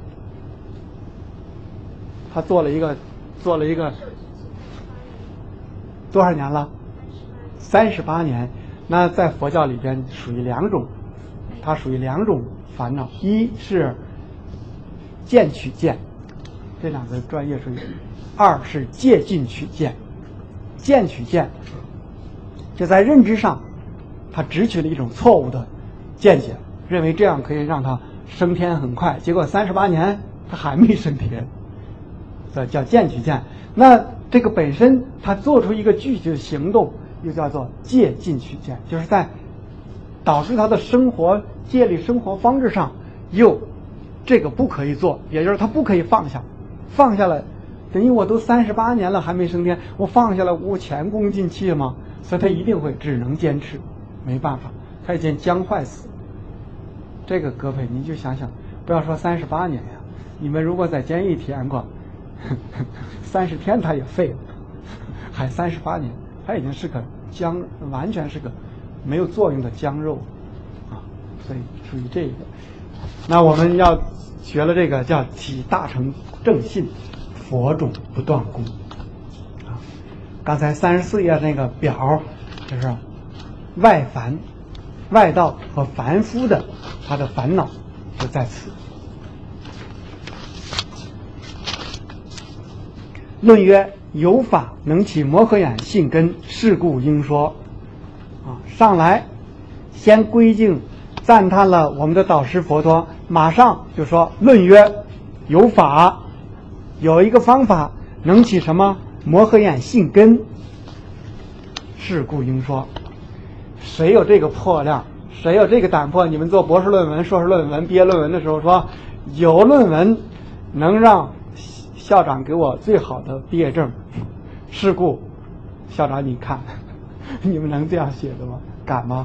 他做了一个做了一个多少年了？三十八年。那在佛教里边属于两种，它属于两种烦恼，一是见取见，这两个专业术语；二是戒禁取见。见取见就在认知上，他只取了一种错误的见解，认为这样可以让他升天很快，结果三十八年他还没升天，这叫见取见。那这个本身他做出一个具体的行动，又叫做戒禁取见，就是在导致他的生活戒律生活方式上又这个不可以做，也就是他不可以放下，放下了等于我都三十八年了还没升天，我放下了我前功尽弃吗？所以他一定会只能坚持，没办法，他已经僵坏死。这个葛培你就想想，不要说三十八年呀，你们如果在监狱体验过三十天他也废了，还三十八年，他已经是个僵，完全是个没有作用的僵肉啊，所以属于这个。那我们要学了这个叫体大成正信，佛种不断功啊。刚才三十四页那个表就是外凡外道和凡夫的他的烦恼就在此。论曰：有法能起摩诃眼信根，是故应说。啊，上来先归敬赞叹了我们的导师佛陀，马上就说：论曰有法，有一个方法能起什么摩诃眼信根，是故应说。谁有这个魄量，谁有这个胆魄？你们做博士论文、硕士论文、毕业论文的时候说，有论文能让校长给我最好的毕业证，是故校长你看，你们能这样写的吗？敢吗？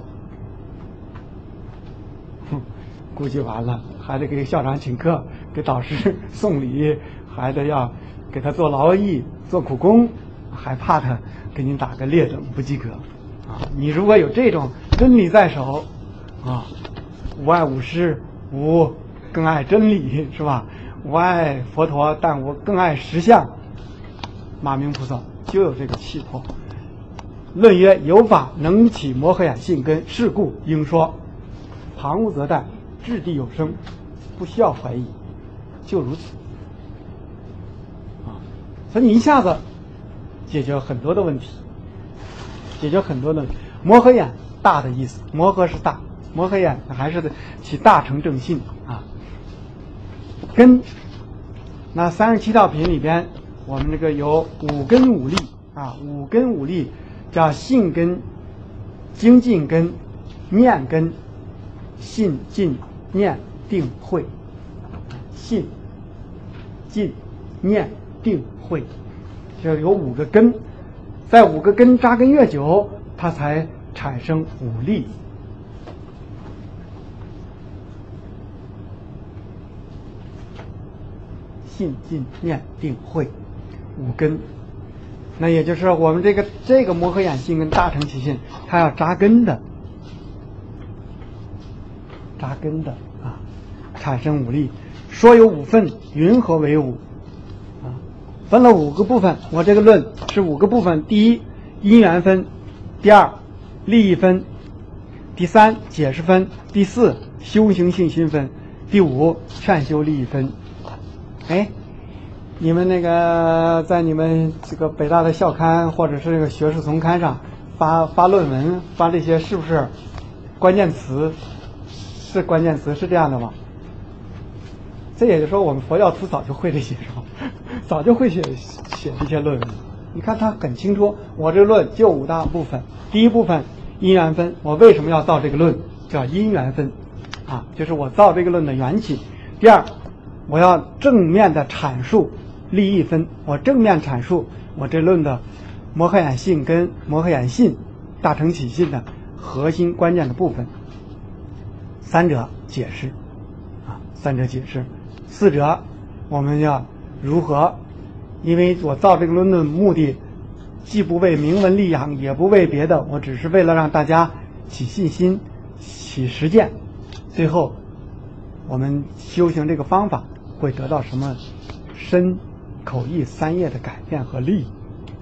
哼，估计完了，还得给校长请客，给导师送礼，还得要给他做劳役、做苦工，还怕他给你打个劣等不及格啊！你如果有这种真理在手啊，无爱无师，无更爱真理，是吧？我爱佛陀，但我更爱实相。马明菩萨就有这个气魄。论曰：有法能起摩诃眼信根，是故应说。旁无则殆，掷地有声，不需要怀疑，就如此。啊，所以你一下子解决很多的问题，解决很多的摩诃眼大的意思，摩诃是大，摩诃眼还是起大成正信啊。根，那三十七道品里边，我们这个有五根五力啊，五根五力叫信根、精进根、念根、信进念定慧，信、进、念、定、慧，就有五个根，在五个根扎根越久，它才产生五力。信、进、念、定、慧，五根。那也就是我们这个这个摩诃眼信跟大乘起信，它要扎根的，扎根的啊，产生五力。说有五分，云何为五？啊，分了五个部分。我这个论是五个部分：第一，因缘分；第二，利益分；第三，解释分；第四，修行信心分；第五，劝修利益分。哎，你们那个在你们这个北大的校刊或者是这个学术丛刊上发发论文发这些，是不是关键词是关键词是这样的吗？这也就是说我们佛教徒早就会这些是吧？早就会写写这些论文。你看他很清楚，我这论就五大部分。第一部分因缘分，我为什么要造这个论，叫因缘分啊，就是我造这个论的缘起。第二，我要正面的阐述利益分，我正面阐述我这论的摩诃眼信跟摩诃眼信大乘起信的核心关键的部分。三者解释啊，三者解释。四者我们要如何，因为我造这个论的目的既不为名闻利养，也不为别的，我只是为了让大家起信心起实践，最后我们修行这个方法会得到什么身口意三业的改变和利益。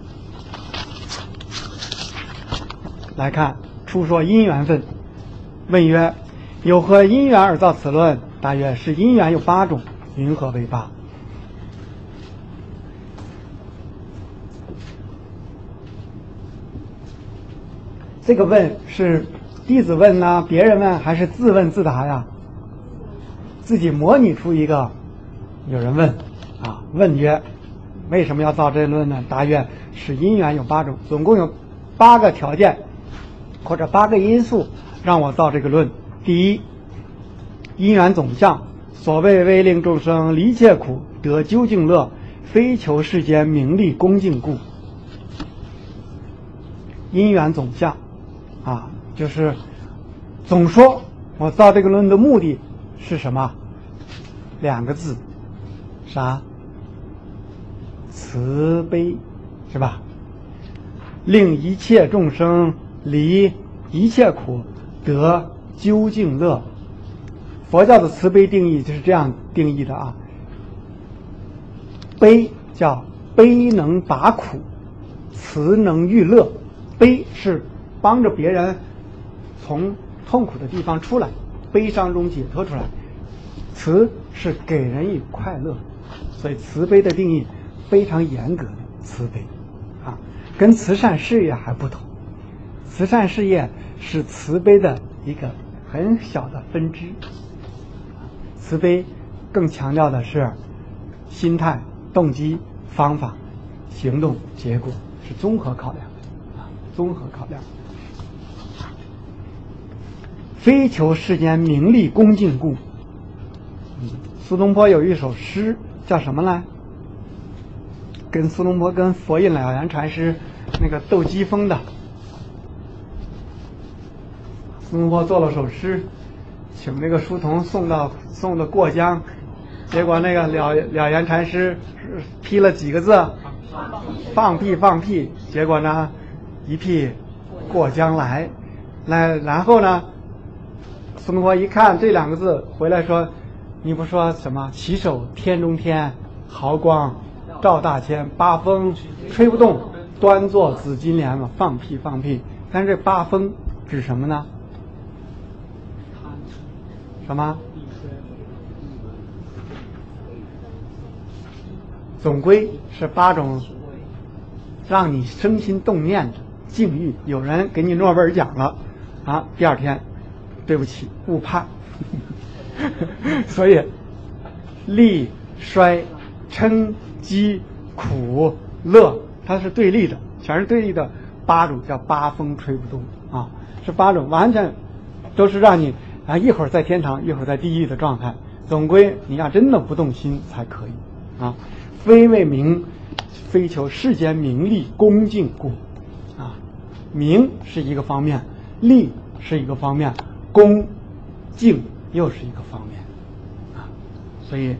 来看初说因缘分，问曰：有何因缘而造此论？答曰：是因缘有八种，云何为八？这个问是弟子问呢，别人问还是自问自答呀？自己模拟出一个，有人问啊，问曰：为什么要造这论呢？答曰：是因缘有八种，总共有八个条件或者八个因素让我造这个论。第一，因缘总相，所谓为令众生离切苦，得究竟乐，非求世间名利恭敬故。因缘总相啊，就是总说我造这个论的目的是什么？两个字，啥？慈悲，是吧？令一切众生离一切苦，得究竟乐。佛教的慈悲定义就是这样定义的啊。悲叫悲能拔苦，慈能御乐。悲是帮着别人从痛苦的地方出来，悲伤中解脱出来。慈是给人以快乐，所以慈悲的定义非常严格的慈悲啊，跟慈善事业还不同。慈善事业是慈悲的一个很小的分支，慈悲更强调的是心态、动机、方法、行动、结果，是综合考量啊，综合考量。非求世间名利恭敬故。苏东坡有一首诗叫什么来？跟苏东坡跟佛印了然禅师那个斗机锋的。苏东坡做了首诗，请那个书童送到送到过江，结果那个了了然禅师批了几个字，放屁放屁，结果呢一屁过江来，来然后呢苏东坡一看这两个字回来说，你不说什么起手天中天，毫光照大千，八风吹不动，端坐紫金莲嘛，放屁放屁。但是这八风指什么呢？什么？总归是八种让你生心动念的境遇。有人给你诺贝尔奖了啊，第二天对不起误判。所以利衰嗔饥苦乐它是对立的， 全是对立的八种，叫八风吹不动啊，是八种，完全都是让你啊一会儿在天堂，一会儿在地狱的状态。总归你要真的不动心才可以啊，非为名，非求世间名利恭敬故啊，名是一个方面，利是一个方面，恭敬又是一个方面啊，所以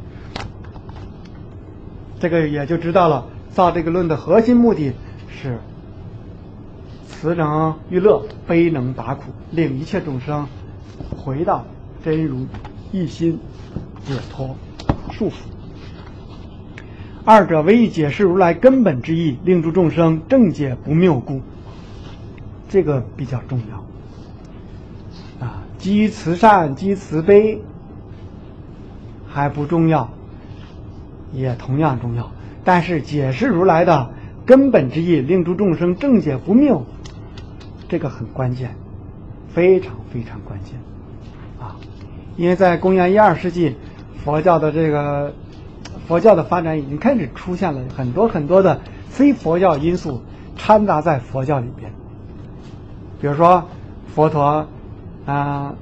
这个也就知道了，造这个论的核心目的是慈能娱乐，悲能拔苦，令一切众生回到真如一心，解脱束缚。二者为以解释如来根本之意，令诸众生正解不谬故，这个比较重要啊。基于慈善，基于慈悲还不重要，也同样重要。但是解释如来的根本之意，令诸众生正解不谬，这个很关键，非常非常关键啊！因为在公元一二世纪，佛教的这个佛教的发展已经开始出现了很多很多的非佛教因素掺杂在佛教里边。比如说佛陀啊、呃，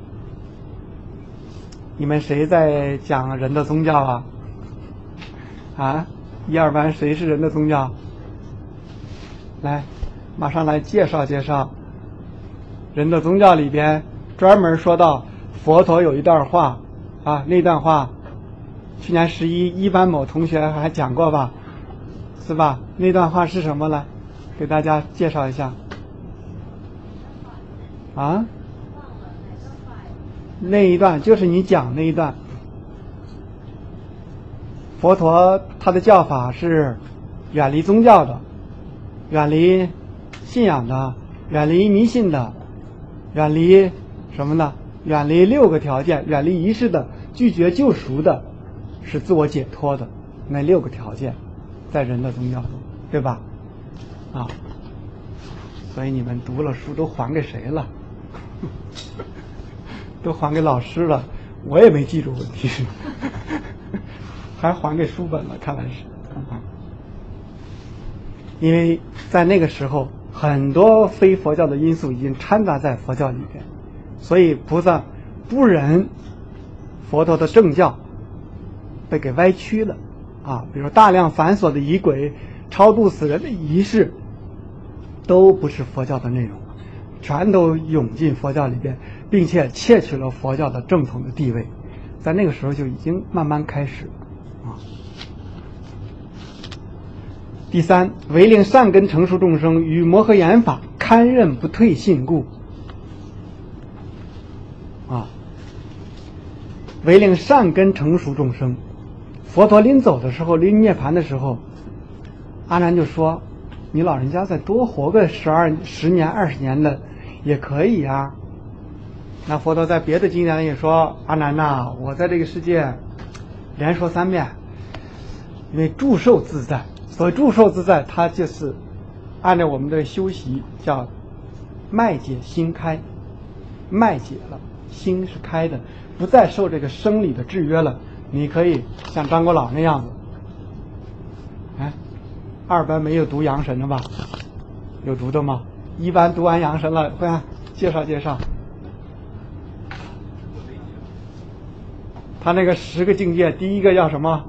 你们谁在讲人的宗教啊？啊，一二班谁是人的宗教？来，马上来介绍介绍。人的宗教里边专门说到佛陀有一段话啊，那段话去年十一一班某同学还讲过吧，是吧？那段话是什么呢？给大家介绍一下。啊？那一段就是你讲那一段。佛陀他的教法是远离宗教的，远离信仰的，远离迷信的，远离什么呢？远离六个条件，远离仪式的，拒绝救赎的，是自我解脱的。那六个条件在人的宗教中，对吧？啊，所以你们读了书都还给谁了？都还给老师了，我也没记住问题是还还给书本了，看来是。因为在那个时候很多非佛教的因素已经掺杂在佛教里边，所以菩萨不忍佛陀的正教被给歪曲了啊，比如大量繁琐的仪轨、超度死人的仪式都不是佛教的内容，全都涌进佛教里边，并且窃取了佛教的正统的地位，在那个时候就已经慢慢开始啊。第三，唯令善根成熟众生与摩诃言法堪任不退信故啊，唯令善根成熟众生。佛陀临走的时候，临涅盘的时候，阿难就说：“你老人家再多活个十二十年、二十年的也可以啊。”那佛陀在别的经典里也说：“阿难呐、啊，我在这个世界连说三遍，因为祝寿自在。所谓祝寿自在，它就是按照我们的修习叫脉解心开，脉解了，心是开的，不再受这个生理的制约了。你可以像张国老那样子，哎，二班没有读阳神的吧？有读的吗？一班读完阳神了，会啊，介绍介绍。他那个十个境界，第一个要什么？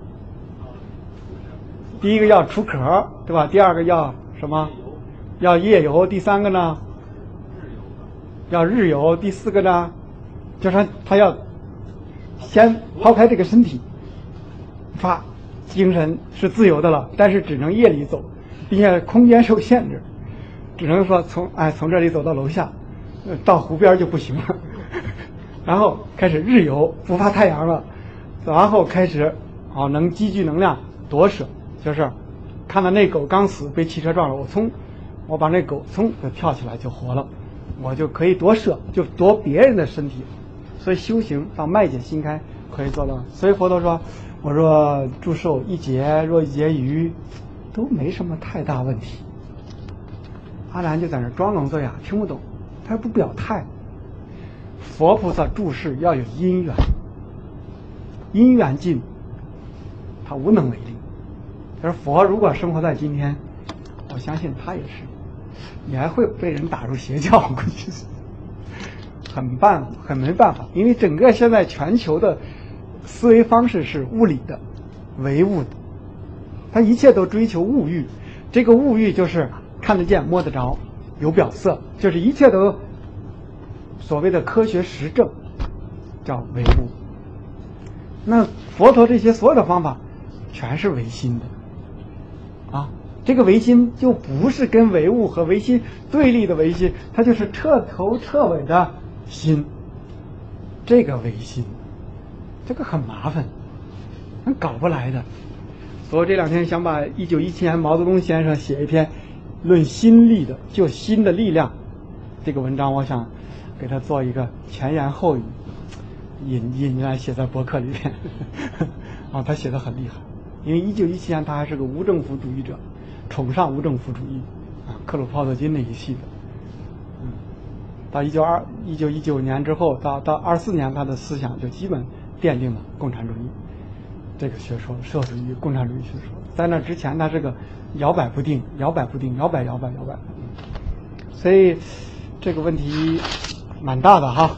第一个要出壳，对吧？第二个要什么？要夜游。第三个呢？要日游。第四个呢？就是他要先抛开这个身体，发精神是自由的了，但是只能夜里走，并且空间受限制，只能说从哎从这里走到楼下，到湖边就不行了。然后开始日游，不怕太阳了，然后开始哦能积聚能量，夺舍，就是看到那狗刚死被汽车撞了，我冲，我把那狗冲就跳起来就活了，我就可以夺舍，就夺别人的身体。所以修行到脉解心开可以做到。所以佛陀说：“我若祝寿一劫，若一劫余，都没什么太大问题。”阿难就在那装聋作哑，听不懂，他不表态。佛菩萨注释要有因缘，因缘尽，他无能为力。而佛如果生活在今天， 我相信他也是，也还会被人打入邪教，估计是很办很没办法，因为整个现在全球的思维方式是物理的、唯物的，他一切都追求物欲，这个物欲就是看得见、摸得着、有表色，就是一切都所谓的科学实证，叫唯物。那佛陀这些所有的方法全是唯心的啊，这个唯心就不是跟唯物和唯心对立的唯心，它就是彻头彻尾的心，这个唯心，这个很麻烦，很搞不来的。所以我这两天想把一九一七年毛泽东先生写一篇论心力的，就心的力量这个文章，我想给他做一个前言后语，引引来写在博客里面。啊，他写的很厉害，因为一九一七年他还是个无政府主义者，崇尚无政府主义啊，克鲁泡特金那一系的。嗯，到一九二一九一九年之后，到到二四年，他的思想就基本奠定了共产主义这个学说，社会主义、共产主义学说。在那之前，他是个摇摆不定，摇摆不定，摇摆摇摆摇摆。所以这个问题蛮大的哈。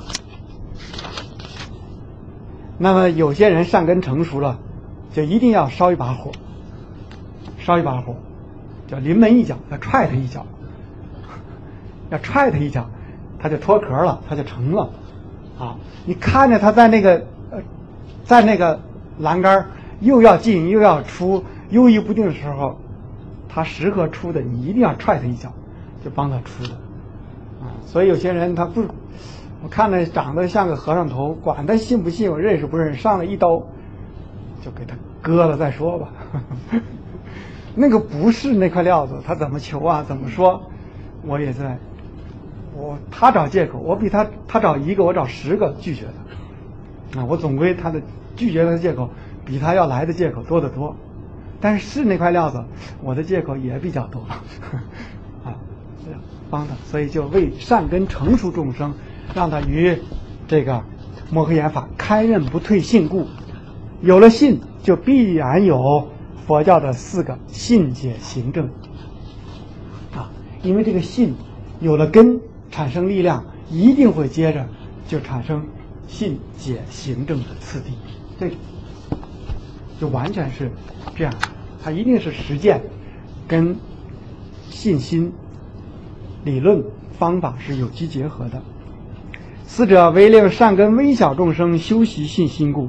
那么有些人善根成熟了，就一定要烧一把火，烧一把火，叫临门一脚，要踹他一脚，要踹他一脚，他就脱壳了，他就成了。啊，你看着他在那个呃，在那个栏杆又要进又要出，犹豫不定的时候，他适合出的，你一定要踹他一脚，就帮他出的。啊，所以有些人他不。我看着长得像个和尚头，管他信不信，我认识不认识，上来一刀就给他割了再说吧。那个不是那块料子，他怎么求啊？怎么说？我也在，我他找借口，我比他他找一个，我找十个拒绝他。啊，我总归他的拒绝他的借口比他要来的借口多得多。但是是那块料子，我的借口也比较多。啊，帮他，所以就为善根成熟众生。让他于这个摩诃言法开刃不退信故，有了信就必然有佛教的四个信解行证啊，因为这个信有了根，产生力量，一定会接着就产生信解行证的次第，这就完全是这样，它一定是实践跟信心理论方法是有机结合的。四者为令善根微小众生修习信心故，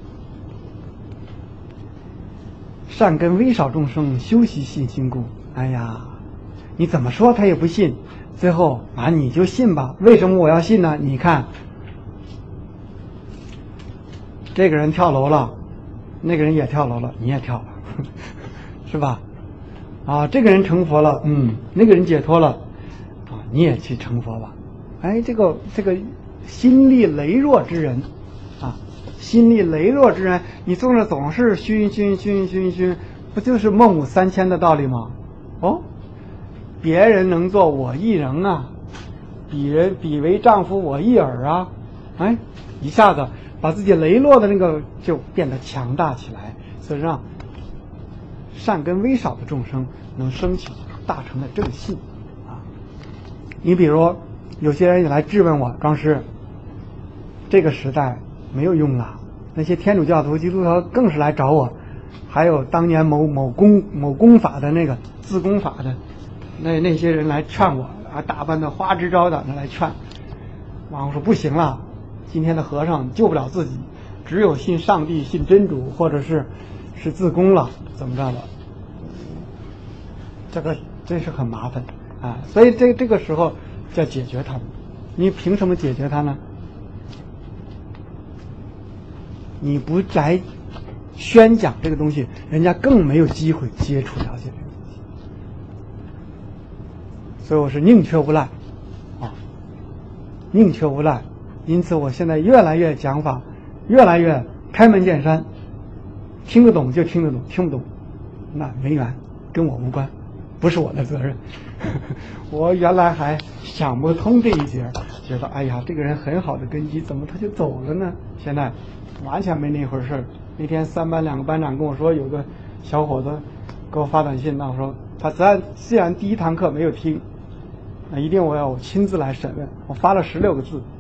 善根微小众生修习信心故。哎呀，你怎么说他也不信，最后啊你就信吧。为什么我要信呢？你看，这个人跳楼了，那个人也跳楼了，你也跳了，是吧？啊，这个人成佛了，嗯，那个人解脱了，啊，你也去成佛吧。哎，这个这个。心力羸弱之人，啊，心力羸弱之人，你总是总是熏熏熏熏熏，不就是孟母三迁的道理吗？哦，别人能做我亦能啊，彼人彼为丈夫我亦尔啊，哎，一下子把自己羸弱的那个就变得强大起来，所以让善根微少的众生能升起大成的正信啊。你比如有些人也来质问我，庄师，这个时代没有用了，那些天主教徒、基督徒更是来找我，还有当年某某功某功法的那个自功法的那那些人来劝我啊，打扮的花枝招展的来劝。完我说不行了，今天的和尚救不了自己，只有信上帝、信真主，或者是是自宫了，怎么着了？这个真是很麻烦啊！所以这这个时候要解决他们，你凭什么解决他呢？你不来宣讲这个东西，人家更没有机会接触了解这个东西。所以我是宁缺毋滥啊，宁缺毋滥。因此我现在越来越讲法，越来越开门见山，听得懂就听得懂，听不懂那没缘，跟我无关，不是我的责任。我原来还想不通这一节，觉得哎呀这个人很好的根基，怎么他就走了呢？现在完全没那回事。那天三班两个班长跟我说，有个小伙子给我发短信，那我说他虽然虽然第一堂课没有听，那一定我要我亲自来审问。我发了十六个字，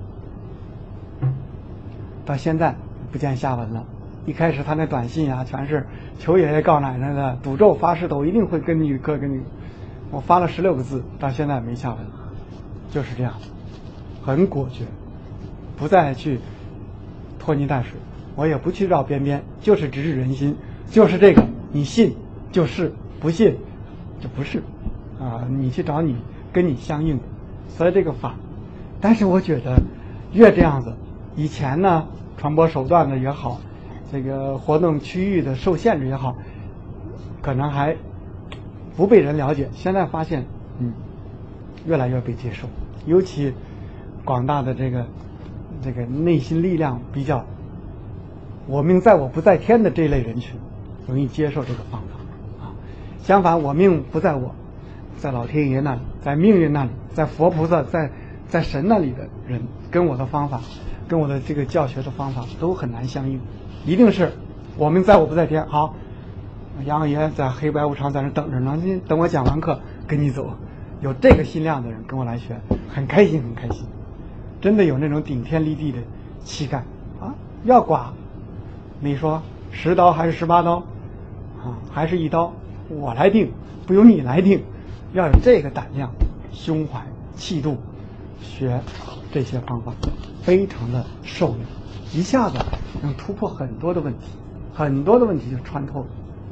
到现在不见下文了。一开始他那短信啊，全是求爷爷告奶奶的，赌咒发誓的，我一定会跟你哥跟你。我发了十六个字，到现在没下文，就是这样，很果决，不再去拖泥带水，我也不去绕边边，就是直指人心，就是这个，你信就是，不信就不是，啊，你去找你跟你相应的，所以这个法，但是我觉得越这样子，以前呢传播手段的也好，这个活动区域的受限制也好，可能还不被人了解，现在发现嗯越来越被接受，尤其广大的这个这个内心力量比较我命在我不在天的这类人群容易接受这个方法啊。相反，我命不在我，在老天爷那里，在命运那里，在佛菩萨在在神那里的人，跟我的方法跟我的这个教学的方法都很难相应，一定是我命在我不在天。好，杨爷在黑白无常在那等着呢，等我讲完课跟你走。有这个心量的人跟我来学，很开心很开心，真的有那种顶天立地的气概啊！要剐，你说十刀还是十八刀啊，还是一刀，我来定，不由你来定。要有这个胆量、胸怀、气度，学这些方法，非常的受用，一下子能突破很多的问题，很多的问题就穿透了。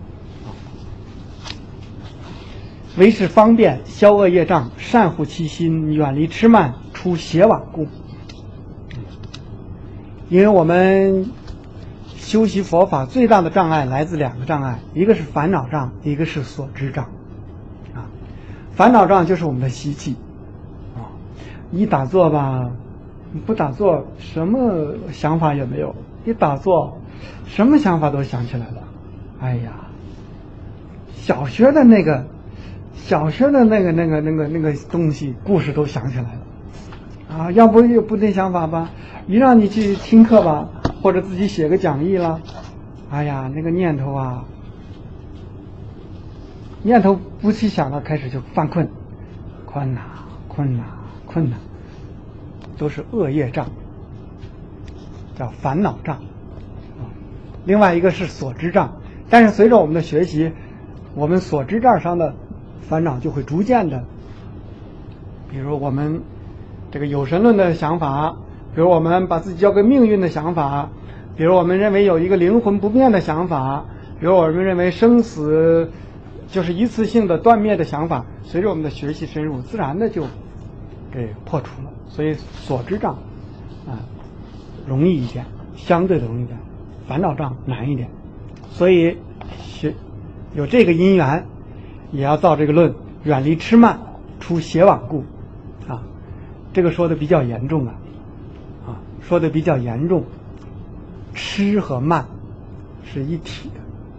为是方便消恶业障，善护其心，远离痴慢，除邪妄故。因为我们修习佛法最大的障碍来自两个障碍，一个是烦恼障，一个是所知障。啊，烦恼障就是我们的习气啊，一打坐吧，不打坐什么想法也没有，一打坐什么想法都想起来了。哎呀，小学的那个。小学的那个那个那个那个东西故事都想起来了啊，要不又不那想法吧，一让你去听课吧，或者自己写个讲义啦，哎呀，那个念头啊，念头不去想了，开始就犯困，困呐困呐困呐，都是恶业障，叫烦恼障啊。另外一个是所知障，但是随着我们的学习，我们所知障上的烦恼就会逐渐的，比如我们这个有神论的想法，比如我们把自己交给命运的想法，比如我们认为有一个灵魂不变的想法，比如我们认为生死就是一次性的断灭的想法，随着我们的学习深入，自然的就给破除了。所以所知障啊容易一点，相对的容易一点，烦恼障难一点。所以学有这个因缘，也要造这个论，远离痴慢，除邪妄故啊。这个说的比较严重啊，啊，说的比较严重。痴和慢是一体的。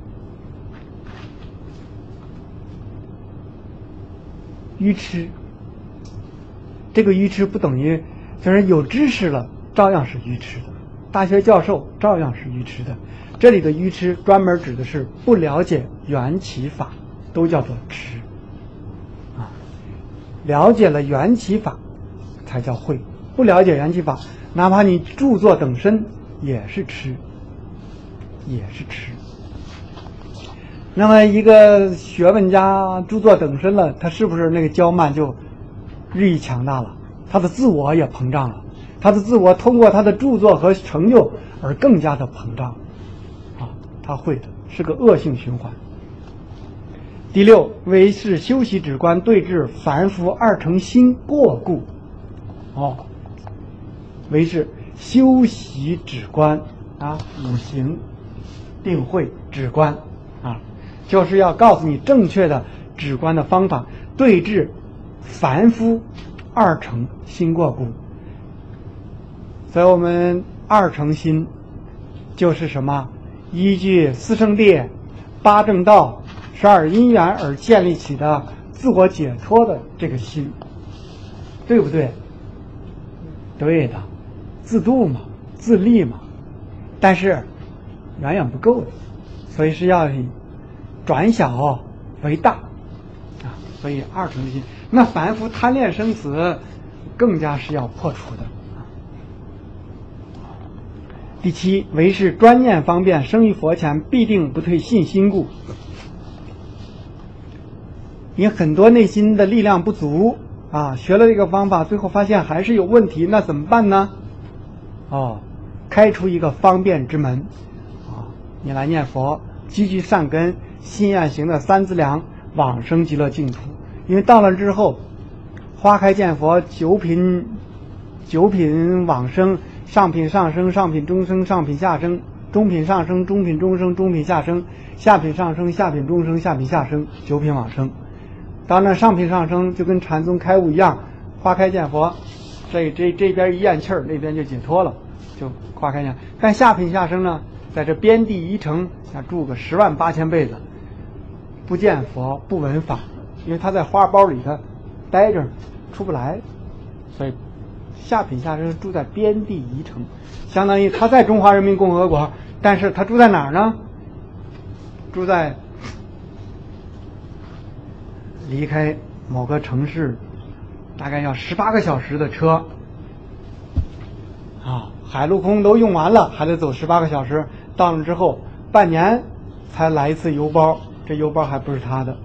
愚痴，这个愚痴不等于就是有知识了照样是愚痴的，大学教授照样是愚痴的。这里的愚痴专门指的是不了解缘起法，都叫做痴啊。了解了缘起法才叫慧，不了解缘起法，哪怕你著作等身也是痴，也是痴。那么一个学问家著作等身了，他是不是那个骄慢就日益强大了？他的自我也膨胀了，他的自我通过他的著作和成就而更加的膨胀啊，他会的，是个恶性循环。第六，为是修习止观对治凡夫二乘心过故。哦，为是修习止观啊，五行定慧止观啊，就是要告诉你正确的止观的方法，对治凡夫二乘心过故。所以我们二乘心就是什么？依据四圣谛、八正道、十二因缘而建立起的自我解脱的这个心，对不对？对的，自度嘛，自利嘛，但是远远不够的，所以是要以转小为大啊。 所以二乘之心。那凡夫贪恋生死，更加是要破除的。第七，唯是专念方便，生于佛前，必定不退信心故。你很多内心的力量不足啊，学了这个方法，最后发现还是有问题，那怎么办呢？哦，开出一个方便之门啊！你来念佛，积聚善根，心愿行的三资粮，往生极乐净土。因为到了之后，花开见佛，九品九品往生，上品上升，上品中生，上品下生，中品上升，中品中生，中品下生，下品上升，下品中生，下品下生，九品往生。当然上品上升就跟禅宗开悟一样，花开见佛，这这这边一咽气儿，那边就解脱了，就花开见。但下品下生呢，在这边地一城想住个十万八千辈子，不见佛，不闻法，因为他在花苞里头待着，出不来，所以下品下生住在边地一城，相当于他在中华人民共和国，但是他住在哪儿呢？住在离开某个城市大概要十八个小时的车啊，海陆空都用完了，还得走十八个小时，到了之后半年才来一次邮包，这邮包还不是他的，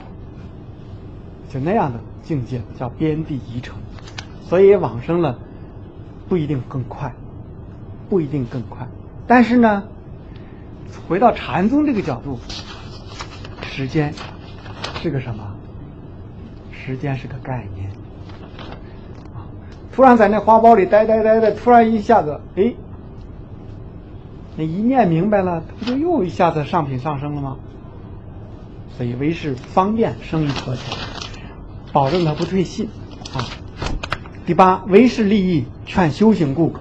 就那样的境界叫边地移城。所以往生了不一定更快，不一定更快，但是呢，回到禅宗这个角度，时间是个什么？时间是个概念啊！突然在那花苞里待待待的，突然一下子，哎，那一念明白了，不就又一下子上品上升了吗？所以唯是方便生于佛前，保证他不退信啊。第八，唯是利益劝修行故。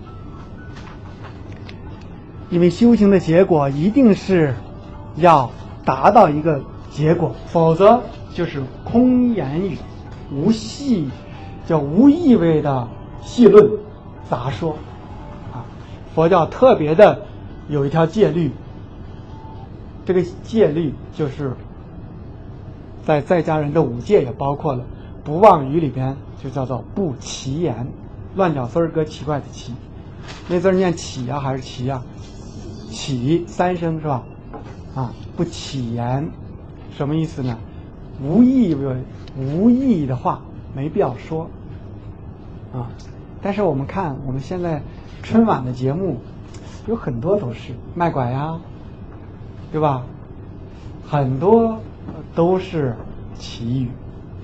因为修行的结果一定是要达到一个结果，否则就是空言语，无细，叫无意味的细论杂说啊。佛教特别的有一条戒律，这个戒律就是在在家人的五戒也包括了，不妄语里边就叫做不奇言，乱脚丝儿搁奇怪的奇，那字念起啊还是奇啊？起三声是吧？啊，不起言，什么意思呢？无意无意义的话没必要说啊。但是我们看我们现在春晚的节目有很多都是卖拐呀，对吧？很多都是奇语。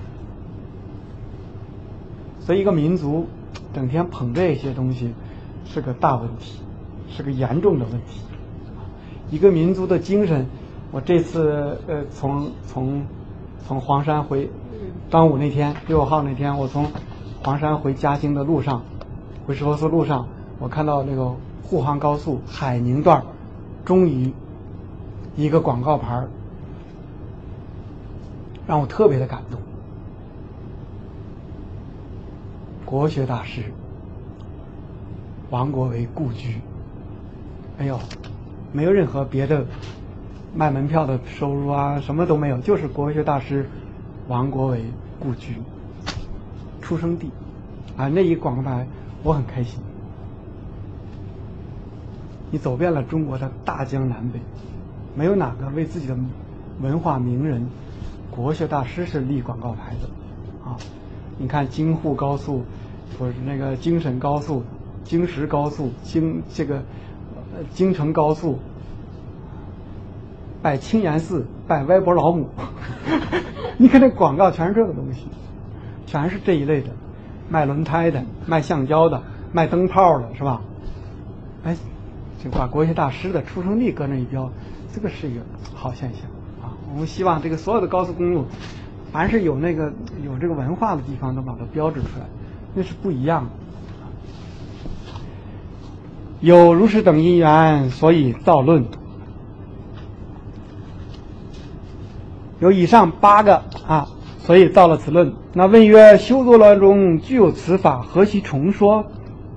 所以一个民族整天捧这些东西是个大问题，是个严重的问题。一个民族的精神，我这次呃从从从黄山回端午那天六号那天，我从黄山回嘉兴的路上，回石佛寺路上，我看到那个沪杭高速海宁段终于一个广告牌让我特别的感动。国学大师王国维故居，哎呦，没有任何别的卖门票的收入啊，什么都没有，就是国学大师王国维故居出生地啊，那一广告牌我很开心。你走遍了中国的大江南北，没有哪个为自己的文化名人国学大师是立广告牌的啊。你看京沪高速，不是那个京沈高速、京石高速、京这个呃京承高速，拜清源寺，拜歪脖老母，你看这广告全是这个东西，全是这一类的，卖轮胎的、卖橡胶的、卖灯泡的，是吧？哎，就把国学大师的出生地搁那一标，这个是一个好现象啊！我们希望这个所有的高速公路，凡是有那个有这个文化的地方，都把它标志出来，那是不一样的。有如是等因缘，所以造论。有以上八个啊，所以造了此论。那问曰：修多罗中具有此法，何其重说？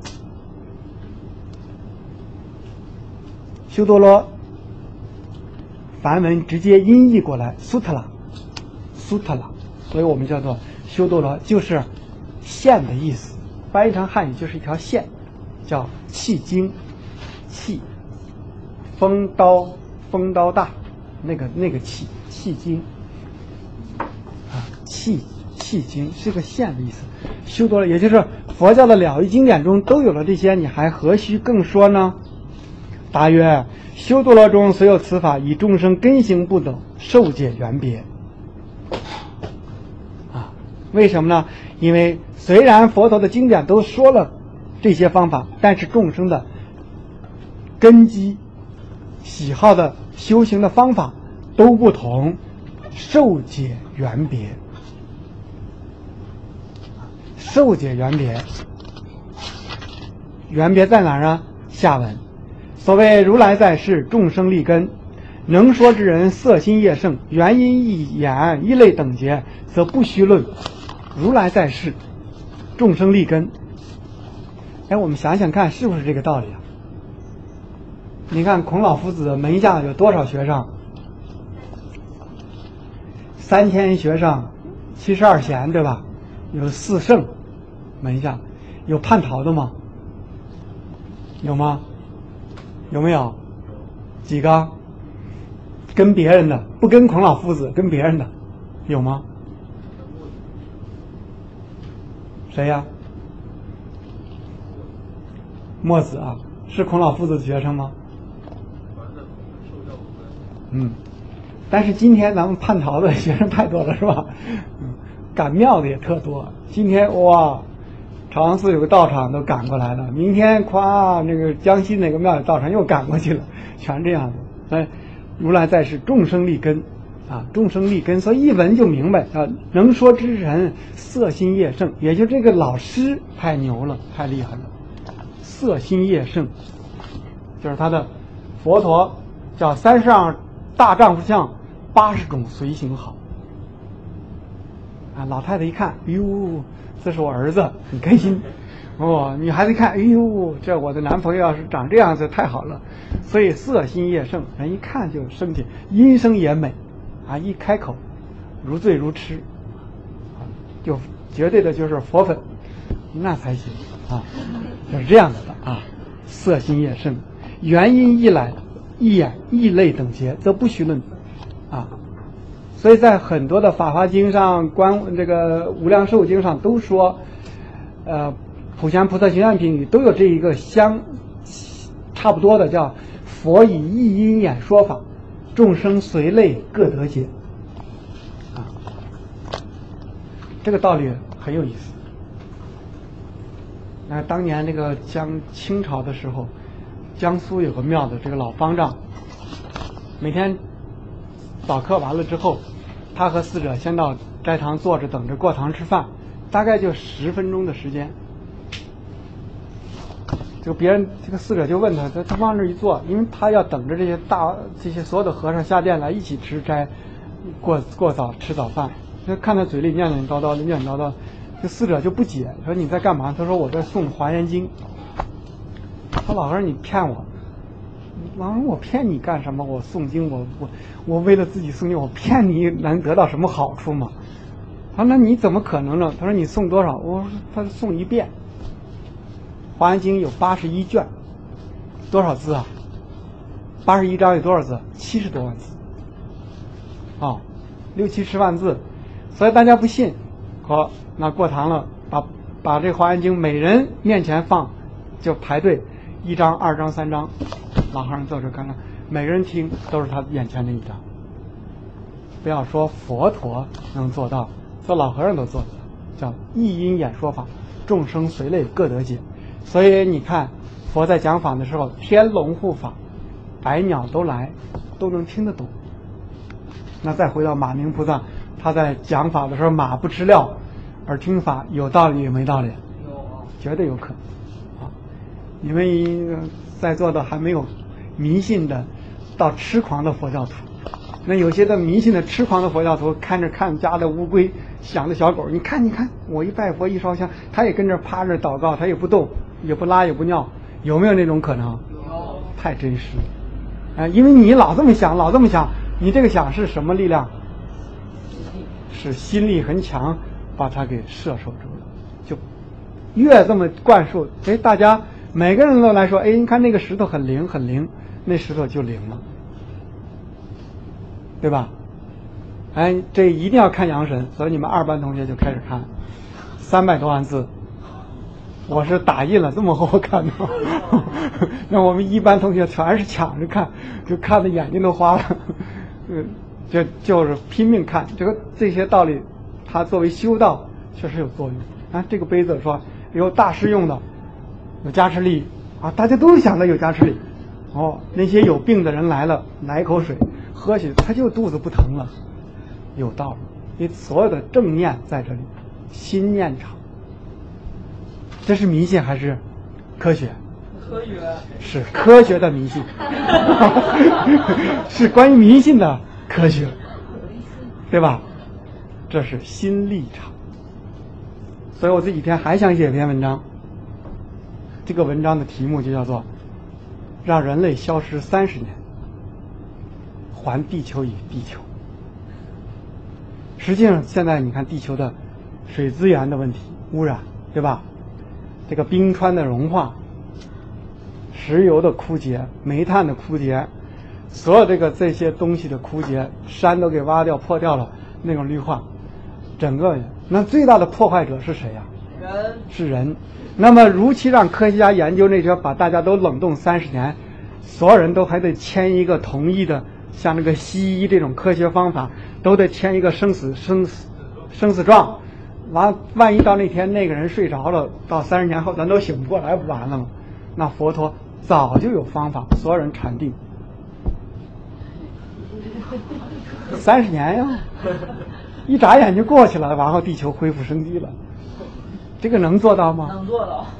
修多罗梵文直接音译过来，苏特拉，苏特拉所以我们叫做修多罗，就是线的意思，翻译成汉语就是一条线，叫气经，气，风刀风刀大，那个那个气气经啊，气气经是个线的意思。修多罗也就是佛教的了义经典中都有了这些，你还何须更说呢？答曰：修多罗中虽有此法，以众生根行不等，受解缘别。啊，为什么呢？因为虽然佛陀的经典都说了这些方法，但是众生的根基、喜好的修行的方法都不同，受解缘别。受解缘别，缘别在哪儿呢？下文。所谓如来在世，众生立根，能说之人色心业盛，原因一言一类等节，则不须论。如来在世，众生立根。哎，我们想想看，是不是这个道理啊？你看孔老夫子门下有多少学生？三千学生，七十二贤，对吧？有四圣，门下有叛逃的吗？有吗？有没有？几个？跟别人的，不跟孔老夫子，跟别人的，有吗？谁呀？墨子啊，是孔老夫子的学生吗？嗯，但是今天咱们叛逃的学生太多了，是吧？嗯，赶庙的也特多。今天哇，朝阳寺有个道场都赶过来了，明天夸那个江西哪个庙有道场又赶过去了，全这样子。哎，如来在世，众生立根啊，众生立根，所以一闻就明白啊。能说之人，色心业盛，也就这个老师太牛了，太厉害了。色心业盛，就是他的佛陀叫三十二大丈夫相，八十种随行好。啊，老太太一看，哎呦，这是我儿子，很开心。哦，女孩子一看，哎呦，这我的男朋友要是长这样子，太好了。所以色心业盛，人一看就生气，音声也美，啊，一开口如醉如痴，啊，就绝对的就是佛粉，那才行啊，就是这样子的啊。色心业盛，原因一来，一眼一类等节，则不须论啊。所以在很多的《法华经》上、观这个《无量寿经》上都说，呃，《普贤菩萨行愿品》里都有这一个相差不多的，叫佛以一因演说法，众生随类各得解啊。这个道理很有意思。那当年那个江清朝的时候，江苏有个庙的这个老方丈，每天早课完了之后，他和侍者先到斋堂坐着等着过堂吃饭，大概就十分钟的时间。就别人这个侍者就问他，他他往那一坐，因为他要等着这些大这些所有的和尚下殿来一起吃斋，过过早吃早饭。就看他嘴里念念叨叨的念念叨叨，这侍者就不解，说你在干嘛？他说我在诵《华严经》。他老和尚你骗我。老师，我骗你干什么？我诵经，我我我为了自己诵经，我骗你能得到什么好处吗？他说那你怎么可能呢？他说你诵多少？我说他诵一遍。华严经有八十一卷，多少字啊？八十一章有多少字？七十多万字。哦，六七十万字，所以大家不信，好，那过堂了，把把这华严经每人面前放，就排队，一章、二章、三章。老和尚坐着看看，每个人听都是他眼前的一张。不要说佛陀能做到，做老和尚都做得到，叫一因演说法，众生随类各得解。所以你看，佛在讲法的时候，天龙护法，百鸟都来，都能听得懂。那再回到马明菩萨，他在讲法的时候，马不吃料，而听法有道理没道理？有，绝对有可能啊！你们在座的还没有迷信的到痴狂的佛教徒，那有些的迷信的痴狂的佛教徒看着看家的乌龟想的小狗，你看你看我一拜佛一烧香，他也跟着趴着祷告，他也不动也不拉也不尿，有没有那种可能？有，太真实了啊、呃！因为你老这么想老这么想，你这个想是什么力量？ 是心力很强，把它给摄受住了。就越这么灌输，哎，大家每个人都来说，哎，你看那个石头很灵很灵，那石头就灵了，对吧？哎，这一定要看阳神，所以你们二班同学就开始看，三百多万字，我是打印了这么厚看的，那我们一班同学全是抢着看，就看的眼睛都花了，嗯，就就是拼命看这个这些道理，它作为修道确实有作用。啊，这个杯子说有大师用的，有加持力啊，大家都想着有加持力。哦，那些有病的人来了，来一口水喝下去，他就肚子不疼了，有道理。因为所有的正念在这里，心念场。这是迷信还是科学？ 科学是科学的迷信，是关于迷信的科学，对吧？这是心力场。所以我这几天还想写一篇文章，这个文章的题目就叫做让人类消失三十年，还地球以地球。实际上现在你看地球的水资源的问题，污染，对吧？这个冰川的融化，石油的枯竭，煤炭的枯竭，所有这个这些东西的枯竭，山都给挖掉破掉了，那种绿化，整个那最大的破坏者是谁呀、啊？ 人是人。那么如期让科学家研究那些，把大家都冷冻三十年，所有人都还得签一个同意的，像那个西医这种科学方法，都得签一个生死生死生死状。完，万一到那天那个人睡着了，到三十年后咱都醒不过来，不完了吗？那佛陀早就有方法，所有人禅定，三十年呀，一眨眼就过去了，然后地球恢复生机了，这个能做到吗？ 能做到。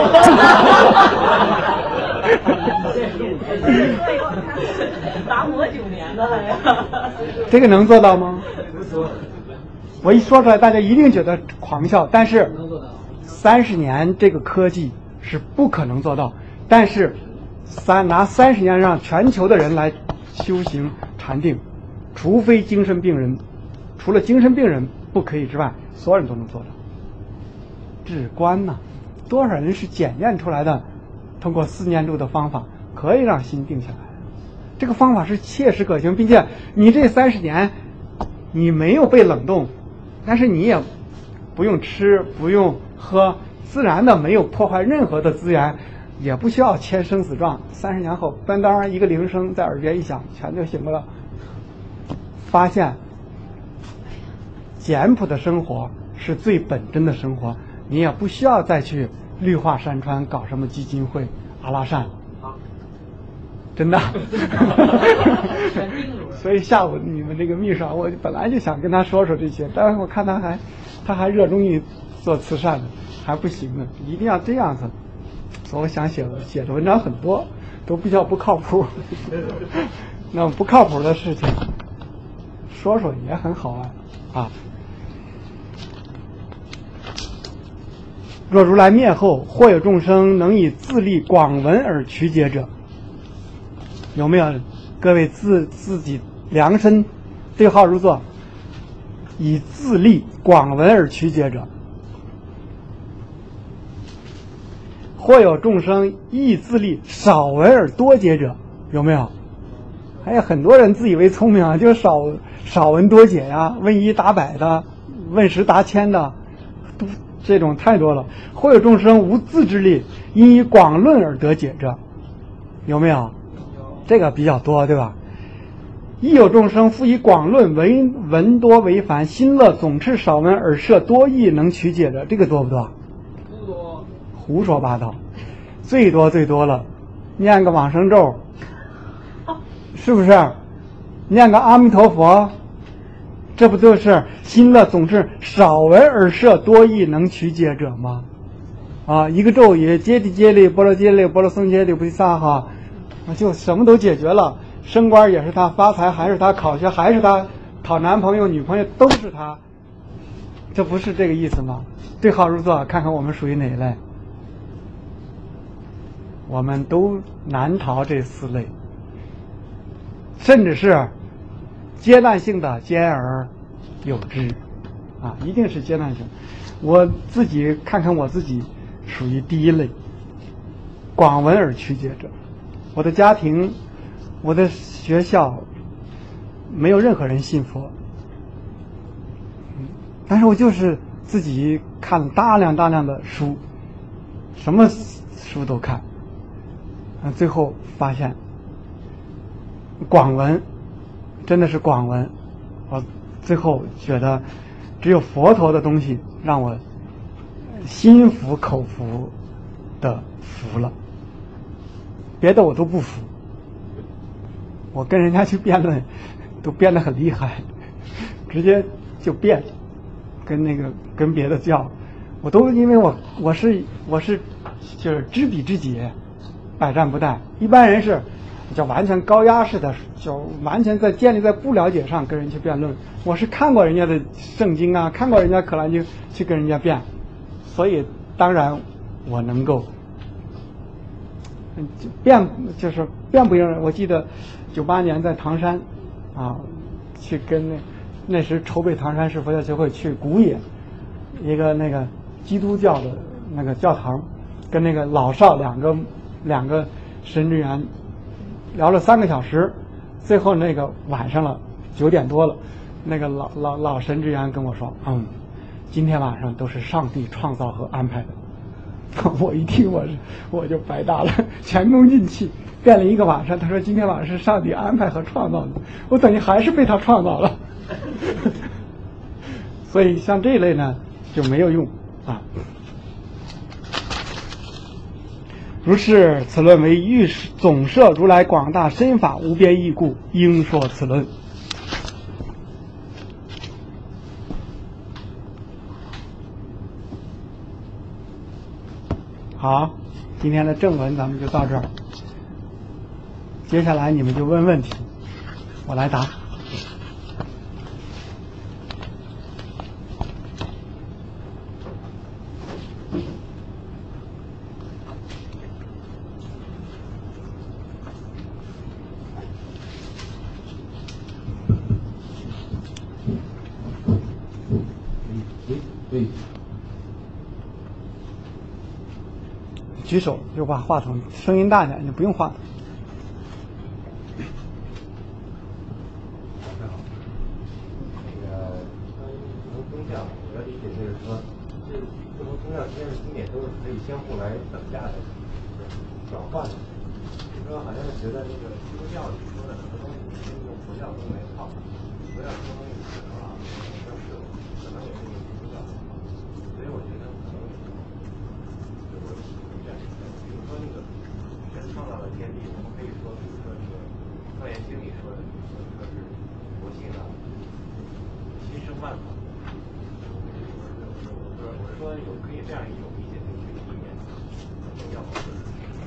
达摩九年的呀。 这个能做到吗？我一说出来，大家一定觉得狂笑。但是，三十年这个科技是不可能做到。但是，三拿三十年让全球的人来修行禅定，除非精神病人，除了精神病人不可以之外，所有人都能做到。止观呐、啊，多少人是检验出来的？通过四念住的方法，可以让心定下来。这个方法是切实可行，并且你这三十年，你没有被冷冻。但是你也不用吃，不用喝，自然的没有破坏任何的资源，也不需要签生死状。三十年后，当当一个铃声在耳边一响，全就醒了。发现简朴的生活是最本真的生活，你也不需要再去绿化山川，搞什么基金会、阿拉善。真的。所以下午你们这个秘书，我本来就想跟他说说这些，但是我看他还他还热衷于做慈善的，还不行呢，一定要这样子。所以我想写的写的文章很多，都比较不靠谱。那不靠谱的事情，说说也很好玩啊。若如来灭后，或有众生能以自力广闻而取解者，有没有各位自自己量身对号入座，以自力广闻而取解者？或有众生亦自力少闻而多解者，有没有？还有很多人自以为聪明啊，就少少闻多解呀，问一答百的，问十答千的，都这种太多了。或有众生无自制力，因以广论而得解者，有没有？这个比较多，对吧？亦有众生复以广论闻闻多为繁，心乐总持少闻而摄多义能取解者，这个多不多？ 不多。 胡说八道，最多最多了，念个往生咒，是不是？念个阿弥陀佛，这不就是心乐总持少闻而摄多义能取解者吗？啊，一个咒语，揭谛揭谛，波罗揭谛，波罗僧揭谛，菩提萨哈，就什么都解决了。升官也是他，发财还是他，考学还是他，讨男朋友女朋友都是他，这不是这个意思吗？对号入座，看看我们属于哪一类。我们都难逃这四类，甚至是阶段性的兼而有之。 啊，一定是阶段性。我自己看看我自己，属于第一类，广闻而曲解者。我的家庭，我的学校，没有任何人信佛，但是我就是自己看了大量大量的书，什么书都看，啊，最后发现，广闻，真的是广闻，我最后觉得，只有佛陀的东西让我心服口服的服了，别的我都不服。我跟人家去辩论，都辩得很厉害，直接就辩，跟那个跟别的教，我都因为我我是我是就是知彼知己，百战不殆。一般人是叫完全高压式的，就完全在建立在不了解上跟人去辩论。我是看过人家的圣经啊，看过人家可兰经去跟人家辩，所以当然我能够辩，就是辩不赢人。我记得九八年在唐山啊，去跟那那时筹备唐山市佛教协会去古野一个那个基督教的那个教堂，跟那个老少两个两个神职员聊了三个小时，最后那个晚上了九点多了，那个老老老神职员跟我说，嗯，今天晚上都是上帝创造和安排的。我一听我是我就白搭了，前功尽弃，辩了一个晚上。他说今天晚上是上帝安排和创造的，我等于还是被他创造了。所以像这一类呢就没有用啊。如是，此论为欲总摄如来广大身法无边义故，应说此论。好，今天的正文咱们就到这儿，接下来你们就问问题，我来答。 对。 举手就把话筒声音大点，就不用话筒。 那个不同宗教，我的理解就是说，这不同宗教之间的经典都是可以相互来等价的、转换的。就是说，好像是觉得那个基督教里说的很多东西，可以用佛教中来套；佛教说东西可能啊，要是可能也是用基督教的套。所以我觉得可能就是这样。比如说那个神创造的天地，我们可以说，比如说这个《楞严经》里说的，说说是佛性啊，心生万法。我是我是说有可以这样一种理解，就去避免宗教矛盾。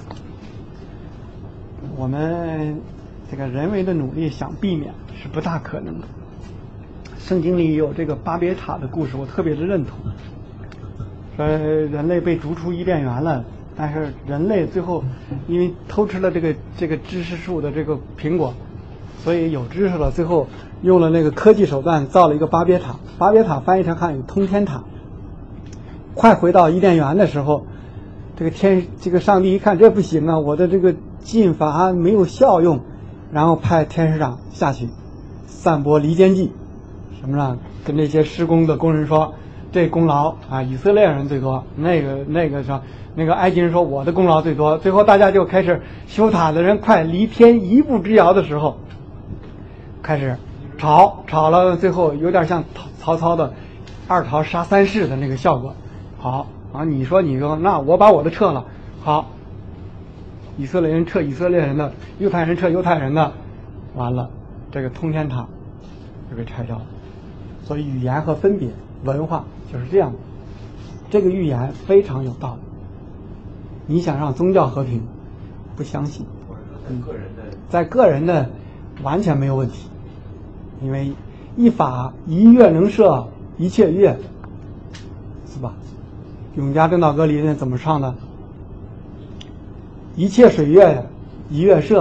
我们这个人为的努力想避免是不大可能的。圣经里有这个巴别塔的故事，我特别的认同。说人类被逐出伊甸园了，但是人类最后因为偷吃了这个这个知识树的这个苹果，所以有知识了，最后用了那个科技手段造了一个巴别塔。巴别塔翻译成汉语通天塔。快回到伊甸园的时候，这个天这个上帝一看这不行啊，我的这个禁法没有效用，然后派天使长下去散播离间计，什么呢？跟这些施工的工人说，这功劳啊以色列人最多，那个那个说那个埃及人说我的功劳最多。最后大家就开始修塔的人快离天一步之遥的时候，开始吵吵了，最后有点像曹操的二桃杀三士的那个效果。好啊，你说你说，那我把我的撤了。好，以色列人撤以色列人的，犹太人撤犹太人的，完了，这个通天塔就给拆掉了。所以语言和分别文化就是这样的，这个预言非常有道理。你想让宗教和平，不相信。 嗯，个人的在个人的完全没有问题，因为一法一月能摄一切月，是吧？永嘉正道歌里怎么唱的？一切水月一月摄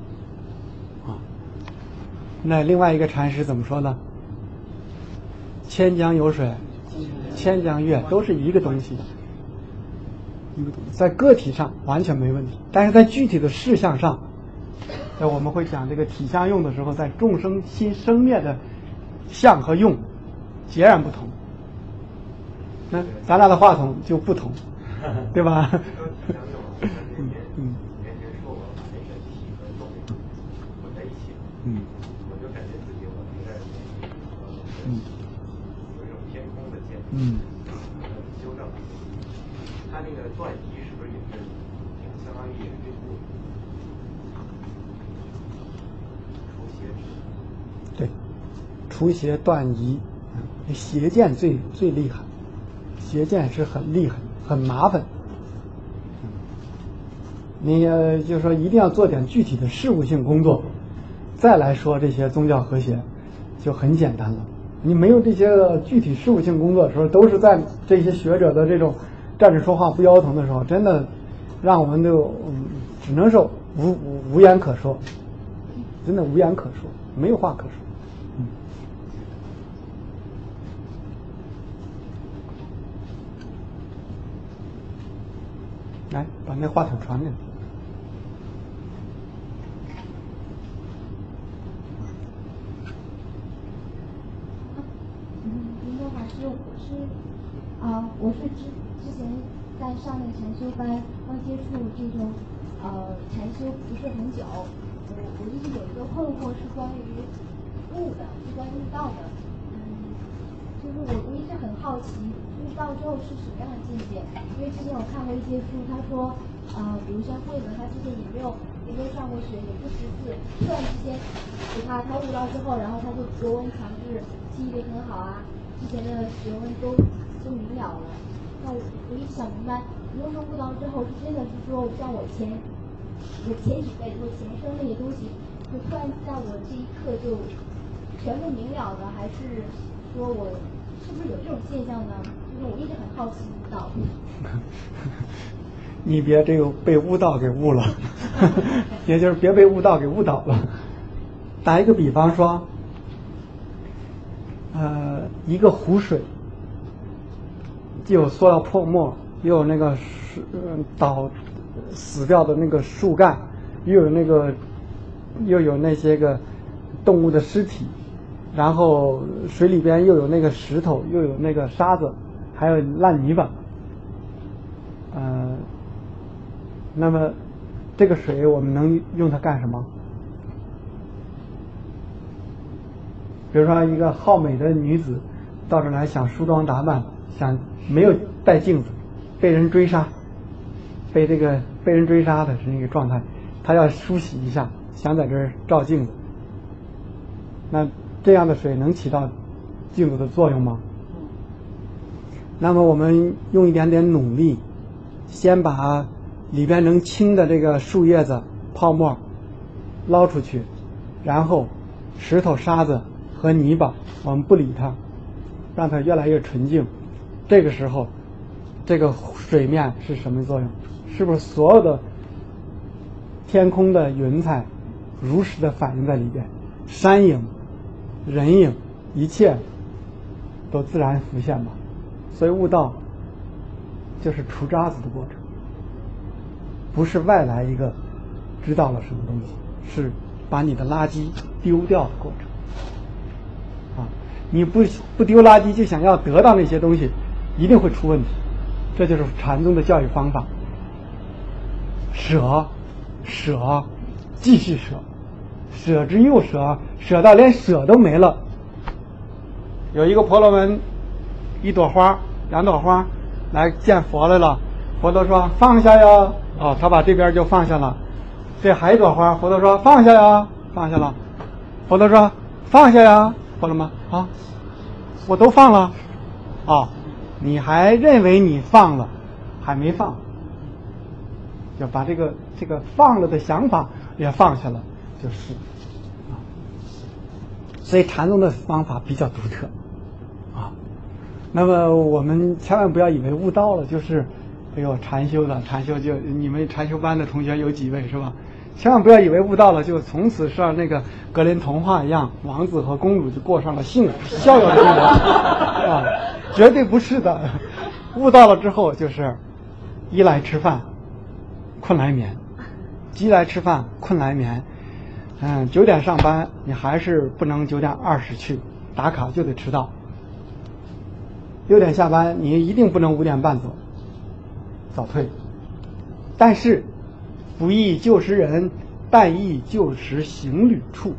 啊。那另外一个禅师怎么说呢？ 千江有水，千江月都是一个东西，一个东西，在个体上完全没问题，但是在具体的事项上，在我们会讲这个体相用的时候，在众生心生灭的相和用截然不同。那咱俩的话筒就不同，对吧？嗯嗯。嗯。 我就感觉自己我应该是嗯。 有一种天空的见。 嗯。 修正。他那个断疑是不是也是相当于也是这部除邪？ 对，除邪断疑，邪见最最厉害，邪见是很厉害、很麻烦。你呃，就是说一定要做点具体的事务性工作，再来说这些宗教和谐，就很简单了。你没有这些具体事务性工作的时候，都是在这些学者的这种站着说话不腰疼的时候，真的让我们都、嗯、只能说无无无言可说，真的无言可说，没有话可说。嗯。来，把那话筒传给你。 林波老师，我是啊、呃，我是之之前在上那个禅修班，刚接触这种呃禅修不是很久，我我一直有一个困惑是关于悟的，是关于悟道的，嗯，就是我我一直很好奇，悟道之后是什么样的境界？因为之前我看过一些书，他说呃，比如像慧能，他之前也没有也没有上过学，也不识字，突然之间给他他悟道之后，然后他就国文强制。记忆力很好啊，之前的学问都都明了了。那我我一直想明白，如果说悟道之后是真的是说像我前我前几辈或前生那些东西，就突然在我这一刻就全部明了的，还是说我是不是有这种现象呢？就是我一直很好奇悟道。 你别这个被悟道给悟了，也就是别被悟道给误导了。打一个比方说。呃，一个湖水，既有塑料泡沫，又有那个树倒死掉的那个树干，又有那个又有那些个动物的尸体，然后水里边又有那个石头，又有那个沙子，还有烂泥巴。呃，那么这个水我们能用它干什么？比如说一个好美的女子到这来想梳妆打扮，想没有带镜子，被人追杀，被这个被人追杀的是那个状态，她要梳洗一下，想在这儿照镜子。那这样的水能起到镜子的作用吗？那么我们用一点点努力，先把里边能清的这个树叶子泡沫捞出去，然后石头沙子和泥巴我们不理它，让它越来越纯净。这个时候这个水面是什么作用？是不是所有的天空的云彩如实的反映在里边，山影人影一切都自然浮现吧。所以悟道就是除渣子的过程，不是外来一个知道了什么东西，是把你的垃圾丢掉的过程啊！你不不丢垃圾就想要得到那些东西，一定会出问题。这就是禅宗的教育方法，舍舍继续舍，舍之又舍，舍到连舍都没了。有一个婆罗门，一朵花两朵花来见佛来了，佛陀说放下呀，哦，他把这边就放下了。这还一朵花，佛陀说放下呀，放下了。佛陀说放下呀，婆罗门啊，我都放了。哦，你还认为你放了，还没放，就把这个这个放了的想法也放下了，就是啊。所以禅宗的方法比较独特啊。那么我们千万不要以为悟道了就是，哎呦禅修的禅修就你们禅修班的同学有几位是吧？ 千万不要以为悟到了就从此像那个格林童话一样，王子和公主就过上了幸福逍遥的生活啊，绝对不是的。悟到了之后就是衣来吃饭，困来眠，饥来吃饭，困来眠。嗯，九点上班，你还是不能九点二十去打卡，就得迟到。六点下班，你一定不能五点半走，早退。但是不亦救时人，但亦救时行旅处。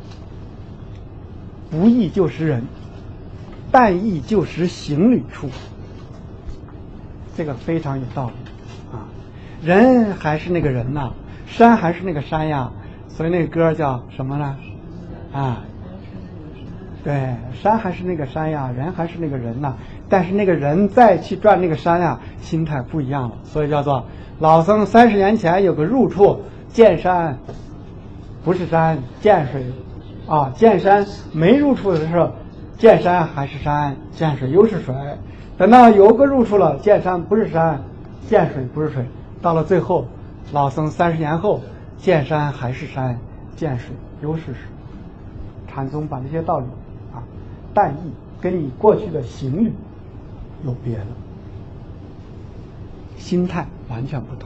不亦救时人，但亦救时行旅处。这个非常有道理啊！人还是那个人呐、啊，山还是那个山呀，所以那个歌叫什么呢？啊，对，山还是那个山呀，人还是那个人呐、啊。但是那个人再去转那个山呀，心态不一样了，所以叫做老僧三十年前有个入处，见山不是山，见水啊，见山没入处的时候，见山还是山，见水又是水。等到有个入处了，见山不是山，见水不是水，到了最后，老僧三十年后，见山还是山，见水又是水。禅宗把这些道理啊，但意跟你过去的行旅有别了，心态完全不同。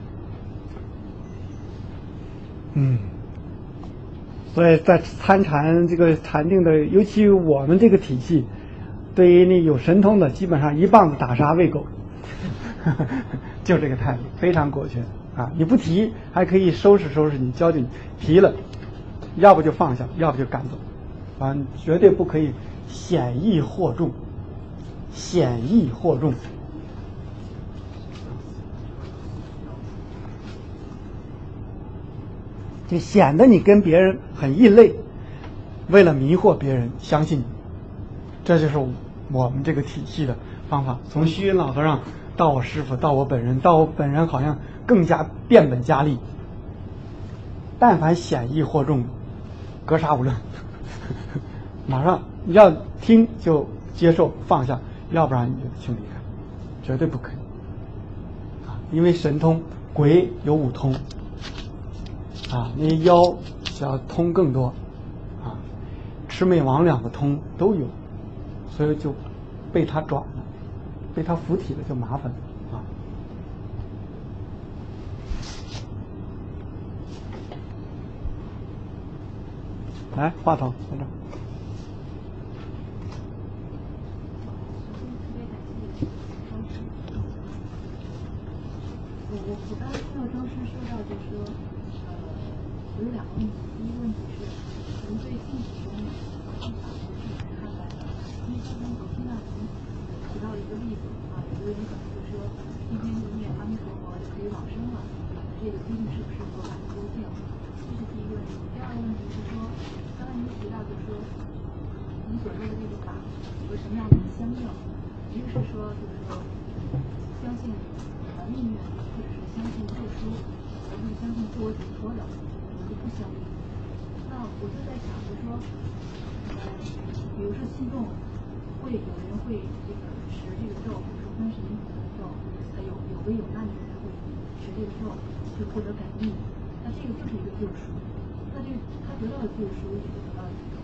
嗯，所以在参禅这个禅定的，尤其我们这个体系。对于那有神通的，基本上一棒子打杀喂狗，就这个态度，非常果决啊！你不提，还可以收拾收拾你，教教你；提了，要不就放下，要不就赶走，啊，绝对不可以显易惑众，显易惑众。就显得你跟别人很异类，为了迷惑别人相信你，这就是我们这个体系的方法。从虚云老和尚到我师父，到我本人，到我本人好像更加变本加厉。但凡显易惑众，格杀无论，马上要听就接受放下，要不然你就去离开，绝对不可以啊！因为神通，鬼有五通啊，那些妖要通更多啊，魑魅魍魉的通都有。所以就被他转了，被他附体了，就麻烦了啊！来，话筒在这儿。 我我我刚才听到张师说到，就是说，呃，有两个问题。第一个问题是，您对净土宗方法是怎么看待的？因为刚才我听到您提到一个例子啊，有的人可能就说，一边就念阿弥陀佛就可以往生了，这个究竟是不是合法的究竟？这是第一个问题。第二个问题是说，刚才您提到就是说，您所说的这个法和什么样的相应？一个是说，就是说，相信呃命运。或者是相信特殊，而不是相信自我解脱的，我就不相信。那我就在想，就说，呃，比如说信众会有人会这个持这个咒，比如说观世音菩萨的咒，还有有危有难的人他会持这个咒，就获得改命。那这个就是一个救赎，那这个他得到了救赎，也就得到了解脱。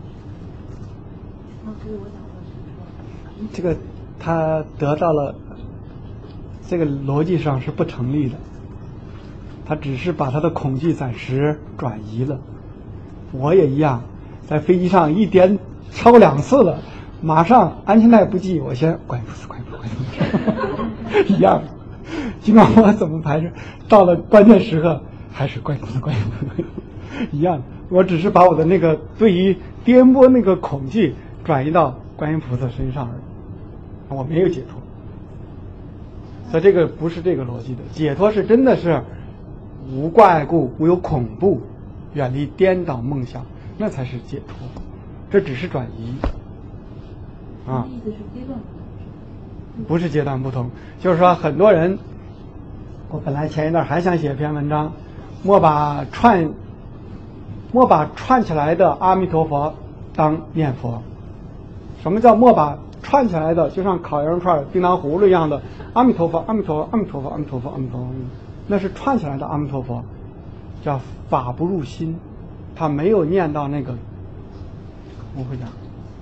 那所以我想问就是说， 这个他得到了。这个逻辑上是不成立的，他只是把他的恐惧暂时转移了。我也一样，在飞机上一颠超两次了，马上安全带不系，我先观音菩萨，观音菩萨，观音菩萨，一样。尽管我怎么排斥，到了关键时刻还是观音菩萨，观音菩萨，一样。我只是把我的那个对于颠簸那个恐惧转移到观音菩萨身上而已，我没有解脱。所以这个不是这个逻辑的，解脱是真的是无挂碍故，无有恐怖，远离颠倒梦想，那才是解脱。这只是转移啊， 意思是阶段不同， 不是阶段不同。就是说，很多人，我本来前一段还想写一篇文章，莫把串，莫把串起来的阿弥陀佛当念佛。什么叫莫把串起来的，就像烤羊肉串、叮当葫芦一样的阿弥陀佛、阿弥陀佛、阿弥陀佛、阿弥陀佛、阿弥陀佛，那是串起来的阿弥陀佛， 叫法不入心，他没有念到那个，我会讲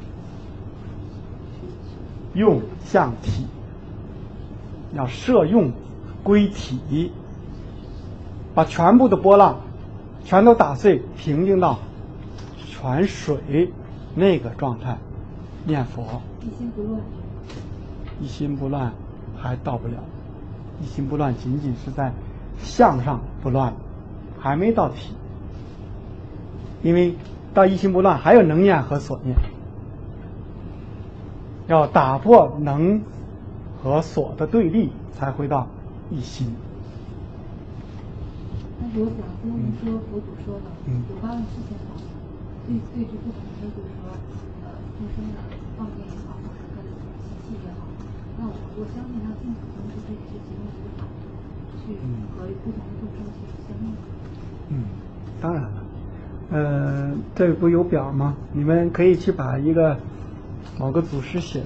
用向体，要摄用归体，把全部的波浪全都打碎，平静到泉水那个状态念佛。 一心不乱。 一心不乱还到不了，一心不乱仅仅是在相上不乱，还没到体。因为到一心不乱还有能念和所念，要打破能和所的对立，才会到一心。 但是我想跟我们说，佛祖说的， 嗯有八万四千法门，对对治不同的，就是说，呃，众生的妄念也好，或者他的习气也好，那我我相信他净土宗是这也是其中一个法门，去和不同的众生去相应。 嗯，当然了，呃，这不有表吗？你们可以去把一个某个祖师写的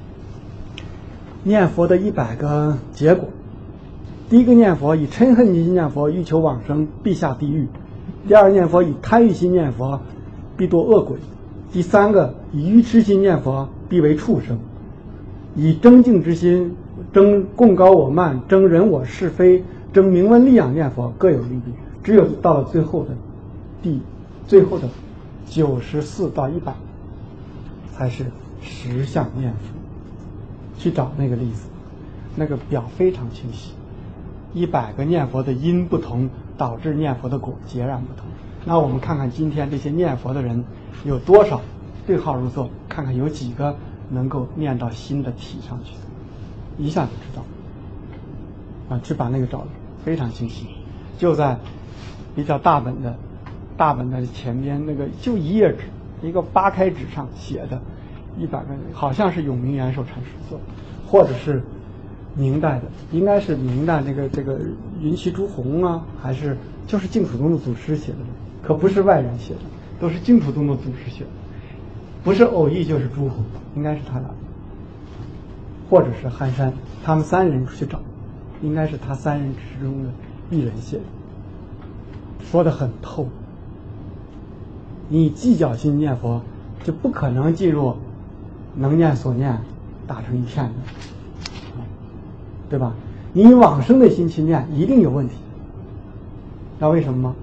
念佛的一百个结果。第一个念佛以嗔恨心念佛，欲求往生，必下地狱；第二念佛以贪欲心念佛，必堕恶鬼；第三个以愚痴心念佛，必为畜生；以争竞之心，争共高我慢，争人我是非，争名闻利养念佛，各有利弊。只有到了最后的第最后的九十四到一百，才是实相念佛。去找那个例子，那个表非常清晰。一百个念佛的因不同，导致念佛的果截然不同。那我们看看今天这些念佛的人有多少对号入座，看看有几个能够念到心的体上去，一下就知道。啊，去把那个找了，非常清晰，就在比较大本的大本的前边那个就一页纸，一个八开纸上写的一百个，好像是永明延寿禅师做，或者是明代的，应该是明代这个这个云栖朱红啊，还是就是净土宗的祖师写的，可不是外人写的，都是净土宗的祖师写的，不是偶益就是朱红，应该是他俩，或者是憨山，他们三人去找，应该是他三人之中的一人写的，说得很透。你计较心念佛，就不可能进入能念所念打成一片的。对吧？你以往生的心去念，一定有问题。知道为什么吗？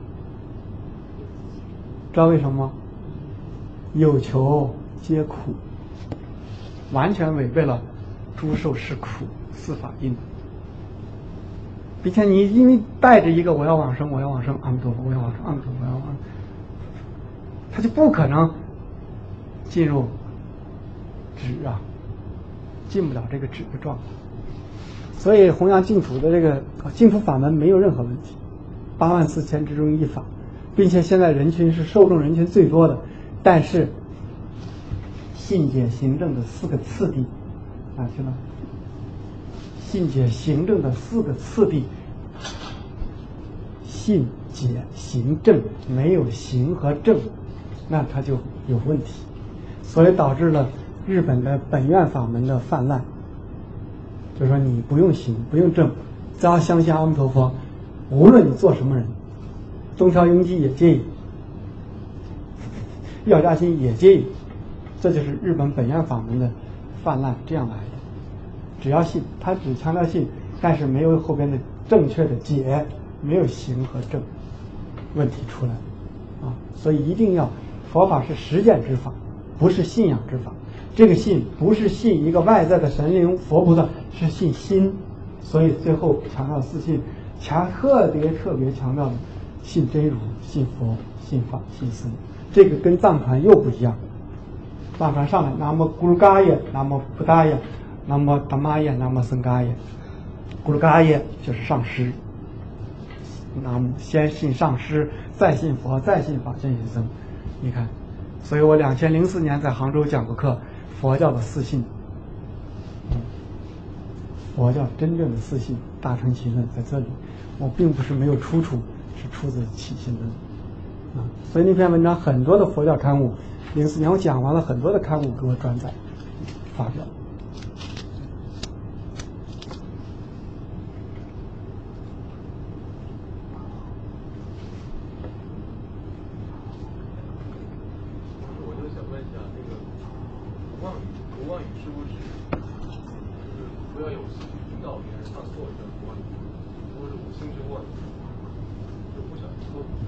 知道为什么吗？有求皆苦，完全违背了诸受是苦四法印。并且你因为带着一个我要往生，我要往生，阿弥陀佛，我要往生，阿弥陀佛，我要往生，他就不可能进入止啊，进不了这个止的状态。所以弘扬净土的这个净土法门没有任何问题，八万四千之中一法，并且现在人群是受众人群最多的，但是信解行证的四个次第哪去了？信解行证的四个次第，信解行证没有行和证，那它就有问题，所以导致了日本的本愿法门的泛滥。就是说你不用行，不用证，只要相信阿弥陀佛，无论你做什么人，东条英机也介意，药家鑫也介意，这就是日本本愿法门的泛滥这样来的。只要信，他只强调信，但是没有后边的正确的解，没有行和证，问题出来啊！所以一定要，佛法是实践之法，不是信仰之法。这个信不是信一个外在的神灵佛菩萨，是信心。所以最后强调四信，强特别特别强调的信真如、信佛、信法、信僧。这个跟藏传又不一样。藏传上来南无咕噜嘎耶，南无布达耶，南无达玛耶，南无僧嘎耶。咕噜嘎耶就是上师，南无先信上师，再信佛，再信法，再信僧。你看，所以我两千零四年在杭州讲过课。佛教的四信，嗯，佛教真正的四信，大乘起论在这里。我并不是没有出处，是出自起信论啊。所以那篇文章很多的佛教刊物，零四年我讲完了，很多的刊物给我转载发表。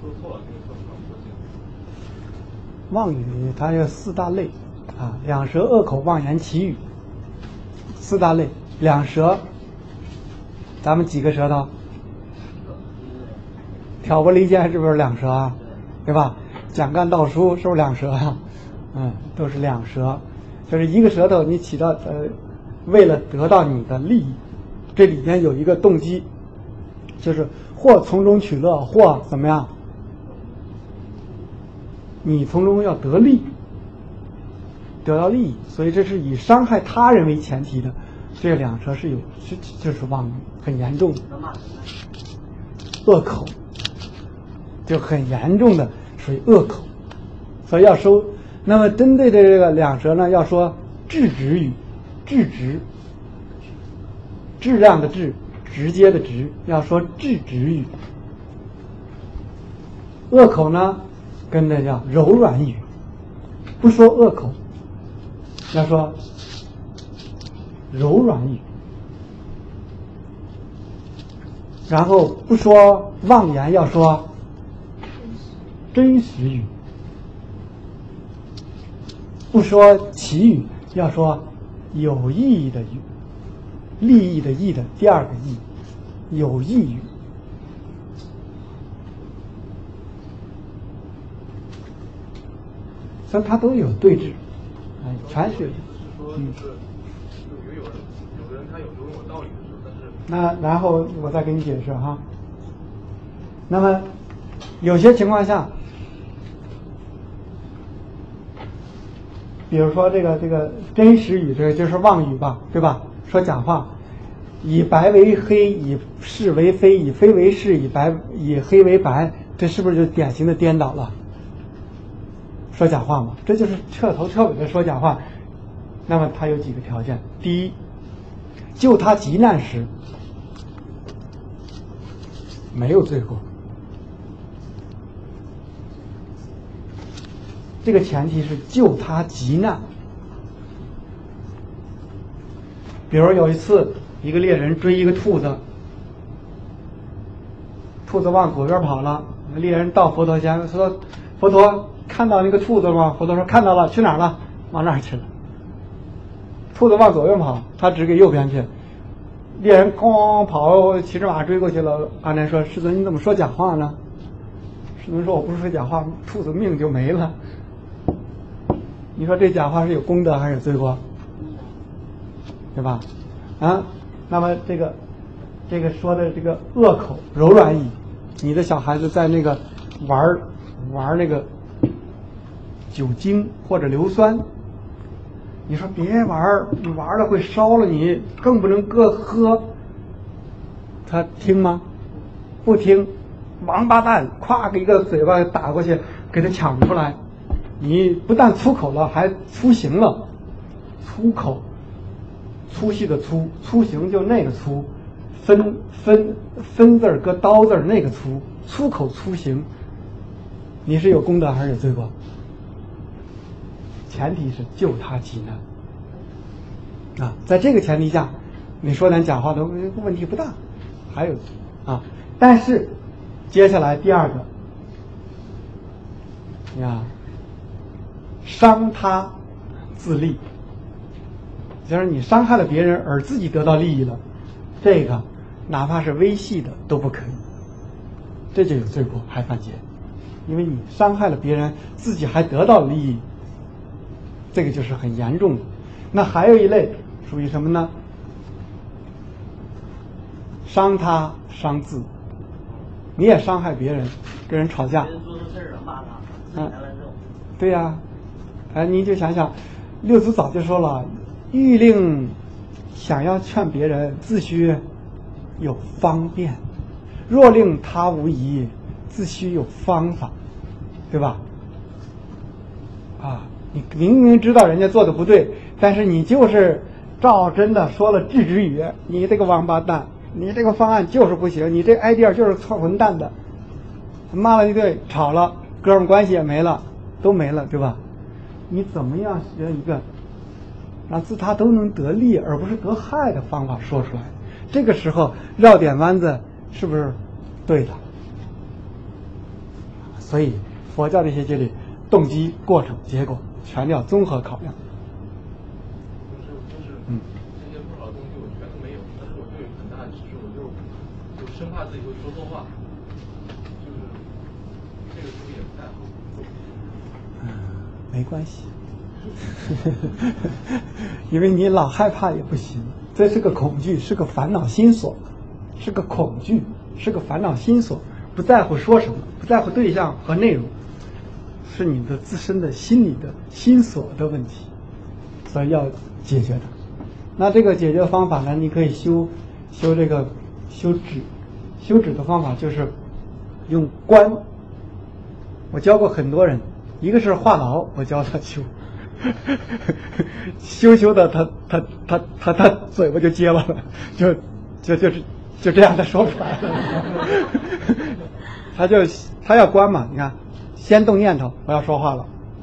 说错了，那个算不算佛经？ 妄语它有四大类啊，两舌、恶口、妄言、绮语，四大类。两舌，咱们几个舌头？挑拨离间是不是两舌啊？对吧？讲干道书是不是两舌啊？嗯，都是两舌，就是一个舌头你起到呃，为了得到你的利益，这里面有一个动机，就是或从中取乐，或怎么样？你从中要得利，得到利益，所以这是以伤害他人为前提的。这个两舌是有，是就是妄语，很严重的。恶口就很严重的属于恶口，所以要收。那么针对的这个两舌呢，要说质直语，质直，质量的质，直接的直，要说质直语。恶口呢，跟着叫柔软语，不说恶口，要说柔软语。然后不说妄言，要说真实语；不说绮语，要说有意义的语，利益的益的第二个义，有意语。所以它都有对峙，哎，全是。嗯。 有有人有的人他有时候有道理的时候，但是那然后我再给你解释哈。那么有些情况下，比如说这个这个真实语，这个就是妄语吧，对吧？说假话，以白为黑，以是为非，以非为是，以白以黑为白，这是不是就典型的颠倒了？说假话嘛，这就是彻头彻尾的说假话。那么它有几个条件：第一，救他急难时没有罪过，这个前提是救他急难。比如有一次，一个猎人追一个兔子，兔子往左边跑了，猎人到佛陀前说：“佛陀，看到那个兔子了吗？”佛陀说：“看到了，去哪儿了？往那儿去了。”兔子往左边跑，他指给右边去。猎人咣跑，骑着马追过去了。阿难说：“世尊，你怎么说假话呢？”世尊说：“我不是说假话，兔子命就没了。”你说这假话是有功德还是有罪过？对吧？啊，那么这个这个说的这个恶口柔软语，你的小孩子在那个玩玩那个酒精或者硫酸，你说别玩，你玩了会烧了你，更不能搁喝。他听吗？不听，王八蛋，咵给一个嘴巴打过去，给他抢出来。你不但粗口了，还粗行了。粗口，粗细的粗，粗行就那个粗，分分分字儿搁刀字儿那个粗，粗口粗行，你是有功德还是有罪过？前提是救他急难啊，在这个前提下，你说点假话都问题不大。还有啊，但是接下来第二个呀，伤他自利，就是你伤害了别人而自己得到利益了，这个哪怕是微细的都不可以，这就有罪过，还犯戒，因为你伤害了别人，自己还得到利益，这个就是很严重的。那还有一类属于什么呢？伤他伤自，你也伤害别人，跟人吵架， 别人做错事儿了骂他，自己来了之后， 对呀、啊，哎，你就想想，六祖早就说了，欲令想要劝别人，自须有方便；若令他无疑，自须有方法，对吧？啊，你明明知道人家做的不对，但是你就是照真的说了制止语，你这个王八蛋，你这个方案就是不行，你这 idea 就是错混蛋的，骂了一顿，吵了，哥们关系也没了，都没了，对吧？你怎么样学一个让自他都能得利而不是得害的方法说出来？这个时候绕点弯子是不是对的？ 所以佛教这些戒律，动机、过程、结果，全要综合考量。 就是就是嗯， 这些不好的东西我全都没有，但是我就有很大的执着，我就就生怕自己会说错话，就是这个是不是也不太好？ 嗯，没关系，因为你老害怕也不行，这是个恐惧，是个烦恼心所，是个恐惧，是个烦恼心所，不在乎说什么，不在乎对象和内容，是你的自身的心理的心所的问题，所以要解决它。那这个解决方法呢，你可以修修这个修止，修止的方法就是用观。我教过很多人，一个是话痨，我教他修，修修的他他他他他嘴巴就结巴了，就就就是就这样他说出来了，他就他要观嘛，你看，先动念头，我要说话了，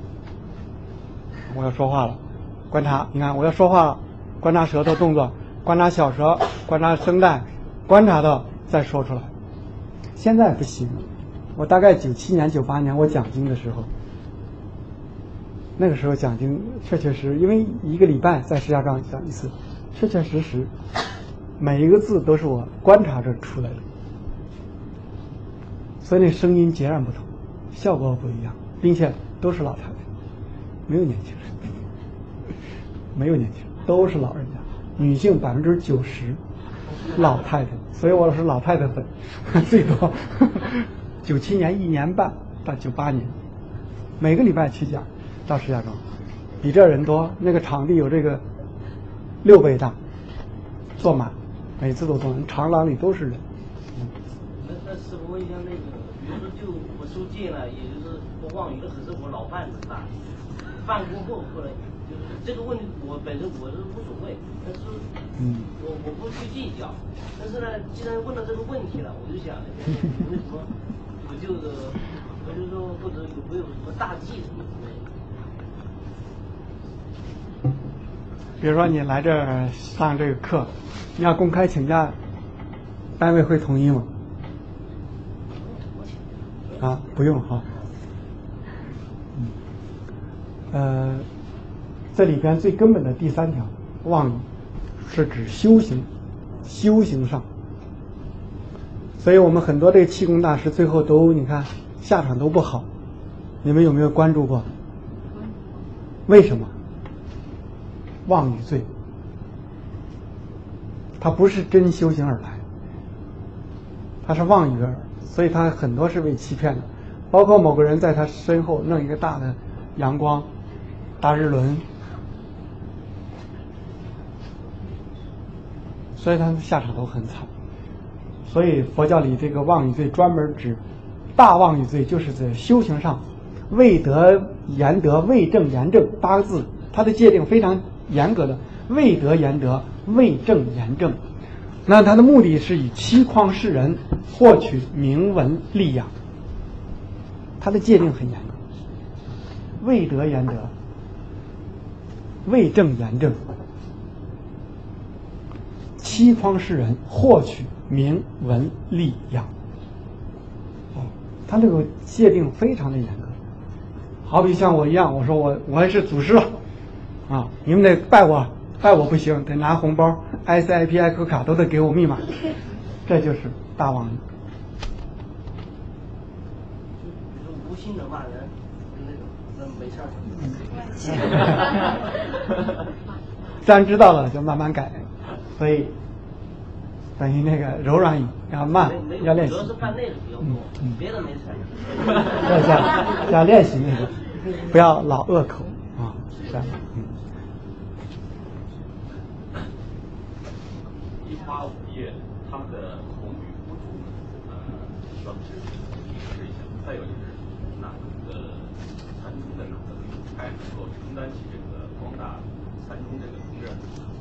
我要说话了，观察，你看我要说话了，观察舌头动作，观察小舌，观察声带，观察到再说出来。现在不行，我大概九七年、九八年我讲经的时候，那个时候讲经确确实，因为一个礼拜在石家庄讲一次，确确实实每一个字都是我观察着出来的，所以那声音截然不同，效果不一样，并且都是老太太，没有年轻人，没有年轻人，都是老人家，女性百分之九十老太太，所以我是老太太粉最多。九七年一年半到九八年，每个礼拜去讲到石家庄，比这人多，那个场地有这个六倍大，坐满，每次都坐满，长廊里都是人。 嗯、那那师傅问一下，那个比如说就我受戒了，也就是我忘语了，可是我老伴子大，饭过后后来就是这个问题，我本身我是无所谓，但是嗯， 我我不去计较，但是呢，既然问到这个问题了，我就想为什么我就是我就说或者有没有什么大忌什么之类的。 比如说你来这儿上这个课，你要公开请假，单位会同意吗？啊，不用哈。嗯，呃，这里边最根本的第三条，妄语是指修行，修行上。所以我们很多这个气功大师最后都你看下场都不好，你们有没有关注过？为什么？妄语罪，他不是真修行而来，他是妄语而来，所以他很多是被欺骗的，包括某个人在他身后弄一个大的阳光、大日轮，所以他们下场都很惨。所以佛教里这个妄语罪专门指大妄语罪，就是在修行上未得言得未正言正八个字，它的界定非常严格的，未得言得未正言正。那它的目的是以欺诳世人，获取名闻利养，它的界定很严格，未得言得未正言正，欺诳世人，获取名闻利养。哦，他这个界定非常的严格。好比像我一样，我说我我也是祖师了，啊，你们得拜我，拜我不行，得拿红包 ，I C I P I Q 卡都得给我密码，这就是大妄语。 比如说无心的骂人，就那种，那没事儿。 咱知道了就慢慢改，所以。等于那个柔软语要慢，要练习。 主要是办那个比较多，嗯、别的没事。 要要要练习那个，不要老恶口啊，这样。嗯。 一花五叶，他们的口语不足，呃，需要指提示一下。再有就是哪个禅宗的哪个流派能够承担起这个广大禅宗这个责任？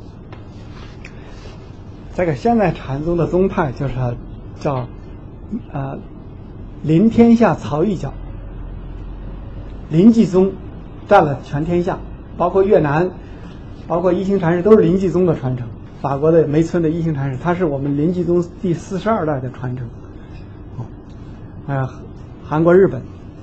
这个现在禅宗的宗派就是叫呃临天下曹一教，临济宗占了全天下，包括越南，包括一行禅师都是临济宗的传承。法国的梅村的一行禅师，他是我们临济宗第四十二代的传承。哦，呃，韩国、日本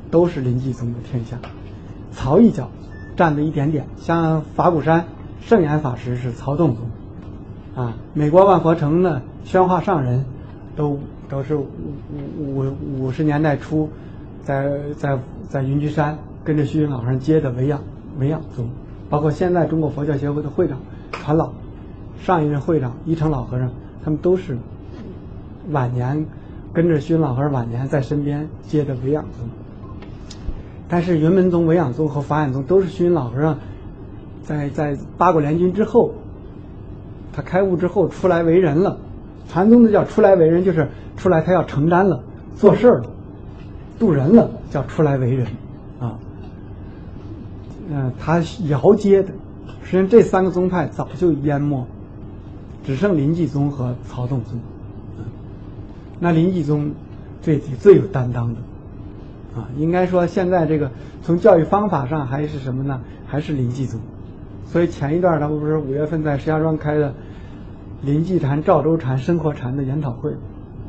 都是临济宗的天下。曹一角占了一点点，像法鼓山圣严法师是曹洞宗，啊，美国万佛城呢宣化上人都都是五五五五十年代初在在在云居山跟着虚云老和尚接的维养维养宗，包括现在中国佛教协会的会长传老上一任会长一成老和尚，他们都是晚年跟着虚云老和尚晚年在身边接的维养宗。但是云门宗、维养宗和法眼宗都是虚云老和尚在在八国联军之后，他开悟之后出来为人了。禅宗的叫出来为人，就是出来他要承担了，做事了，渡人了，叫出来为人啊。嗯、呃，他遥接的，实际上这三个宗派早就淹没，只剩临济宗和曹洞宗。嗯，那临济宗最最有担当的。啊，应该说现在这个从教育方法上还是什么呢？还是临济宗。所以前一段他们不是五月份在石家庄开的临济禅、赵州禅、生活禅的研讨会，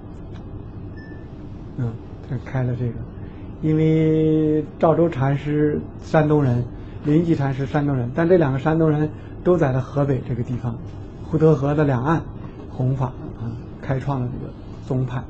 嗯，他开了这个，因为赵州禅是山东人，临济禅是山东人，但这两个山东人都在了河北这个地方，胡德河的两岸弘法啊，开创了这个宗派。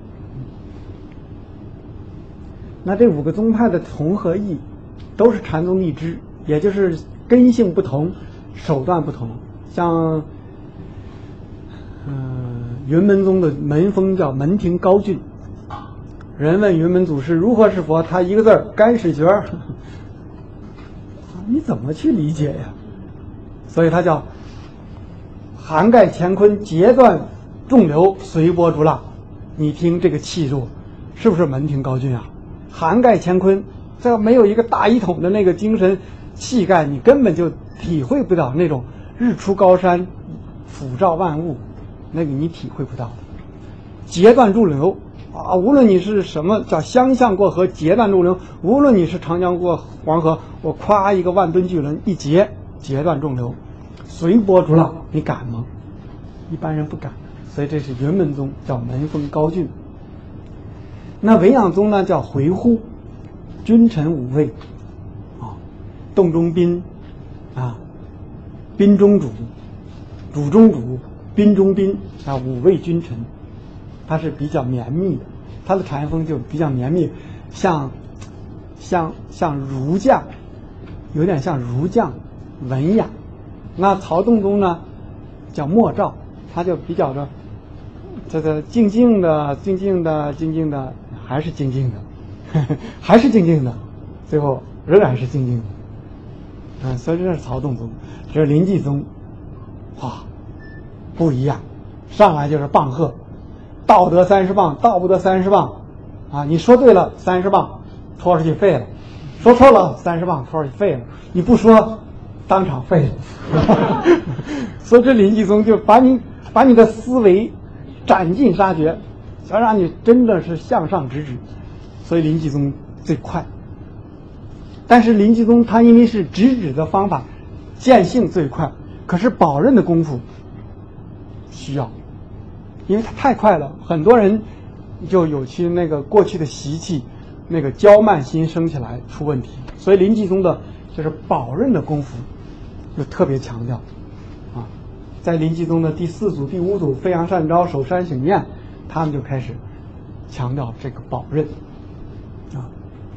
那这五个宗派的同和异，都是禅宗一支，也就是根性不同，手段不同。像，嗯、呃，云门宗的门风叫门庭高峻。人问云门祖师如何是佛，他一个字儿干水诀儿。你怎么去理解呀？所以他叫涵盖乾坤，截断众流，随波逐浪。你听这个气度，是不是门庭高峻啊？涵盖乾坤，这要没有一个大一统的那个精神气概，你根本就体会不到那种日出高山俯照万物，那个你体会不到的。截断众流啊，无论你是什么叫相向过河，截断众流，无论你是长江过黄河，我夸一个万吨巨轮一截，截断众流，随波逐浪，你敢吗？一般人不敢。所以这是云门宗叫门风高峻。那维养宗呢叫回护，君臣五位，啊，动中宾，啊，宾中主，主中主，宾中宾啊，五位君臣，它是比较绵密的，它的禅风就比较绵密，像像像儒将，有点像儒将，文雅。那曹洞宗呢叫默照，他就比较的这个静静的、静静的、静静的。还是静静的，呵呵还是静静的，最后仍然是静静的。嗯，所以这是曹洞宗，这是临济宗，哇，不一样，上来就是棒喝，道得三十棒，道不得三十棒，啊，你说对了三十棒，拖出去废了；说错了三十棒，拖出去废了。你不说，当场废了。所以这临济宗就把你把你的思维斩尽杀绝。想让你真的是向上直指，所以临济宗最快。但是临济宗它因为是直指的方法，见性最快，可是保任的功夫需要，因为它太快了，很多人就有其那个过去的习气，那个骄慢心生起来出问题。所以临济宗的就是保任的功夫就特别强调啊，在临济宗的第四祖、第五祖飞扬善招、守山醒念。他们就开始强调这个保任啊，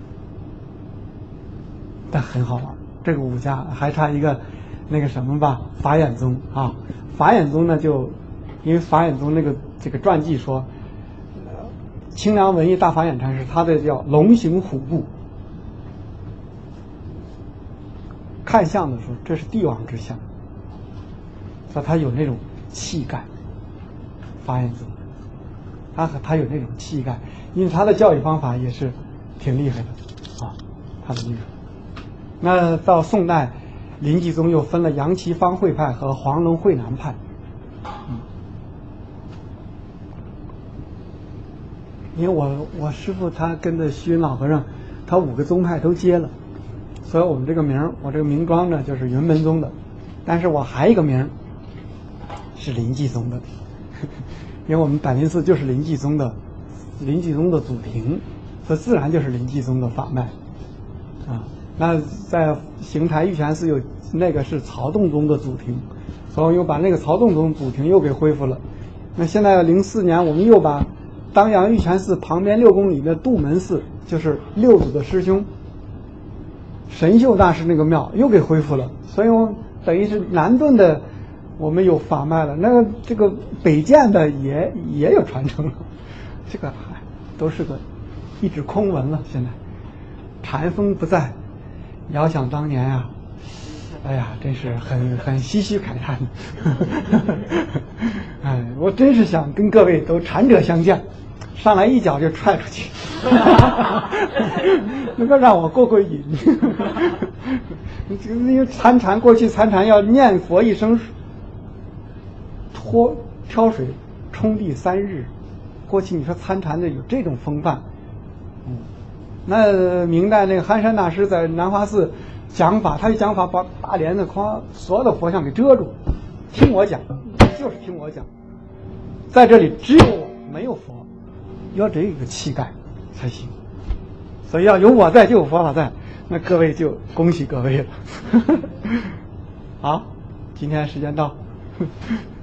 但很好玩。这个五家还差一个那个什么吧，法眼宗啊。法眼宗呢，就因为法眼宗那个这个传记说，呃、清凉文艺大法眼禅师他的叫龙行虎步，看相的时候这是帝王之相，说他有那种气概。法眼宗。他他有那种气概，因为他的教育方法也是挺厉害的啊，他的那个。那到宋代，临济宗又分了杨岐方会派和黄龙会南派。嗯，因为我我师父他跟着虚云老和尚，他五个宗派都接了，所以我们这个名我这个名庄呢就是云门宗的，但是我还有一个名是临济宗的。因为我们百灵寺就是临济宗的，临济宗的祖庭， 这自然就是临济宗的法脉啊。那在邢台玉泉寺有那个是曹洞宗的祖庭，所以我又把那个曹洞宗祖庭又给恢复了。那现在零四年我们又把当阳玉泉寺旁边六公里的杜门寺，就是六祖的师兄神秀大师那个庙又给恢复了，所以我等于是南顿的我们有法脉了，那个这个北涧的也也有传承了，这个还都是个一纸空文了。现在禅风不在，遥想当年啊，哎呀，真是很很唏嘘慨叹。哎，我真是想跟各位都禅者相见，上来一脚就踹出去，能够让我过过瘾。因为参禅过去参禅要念佛一声，脱挑水冲地三日，过去你说参禅的有这种风范。嗯，那明代那个憨山大师在南华寺讲法，他一讲法把大帘子框所有的佛像给遮住，听我讲，就是听我讲，在这里只有我没有佛，要这个气概才行。所以要有我在就有佛法在，那各位就恭喜各位了。好，今天时间到。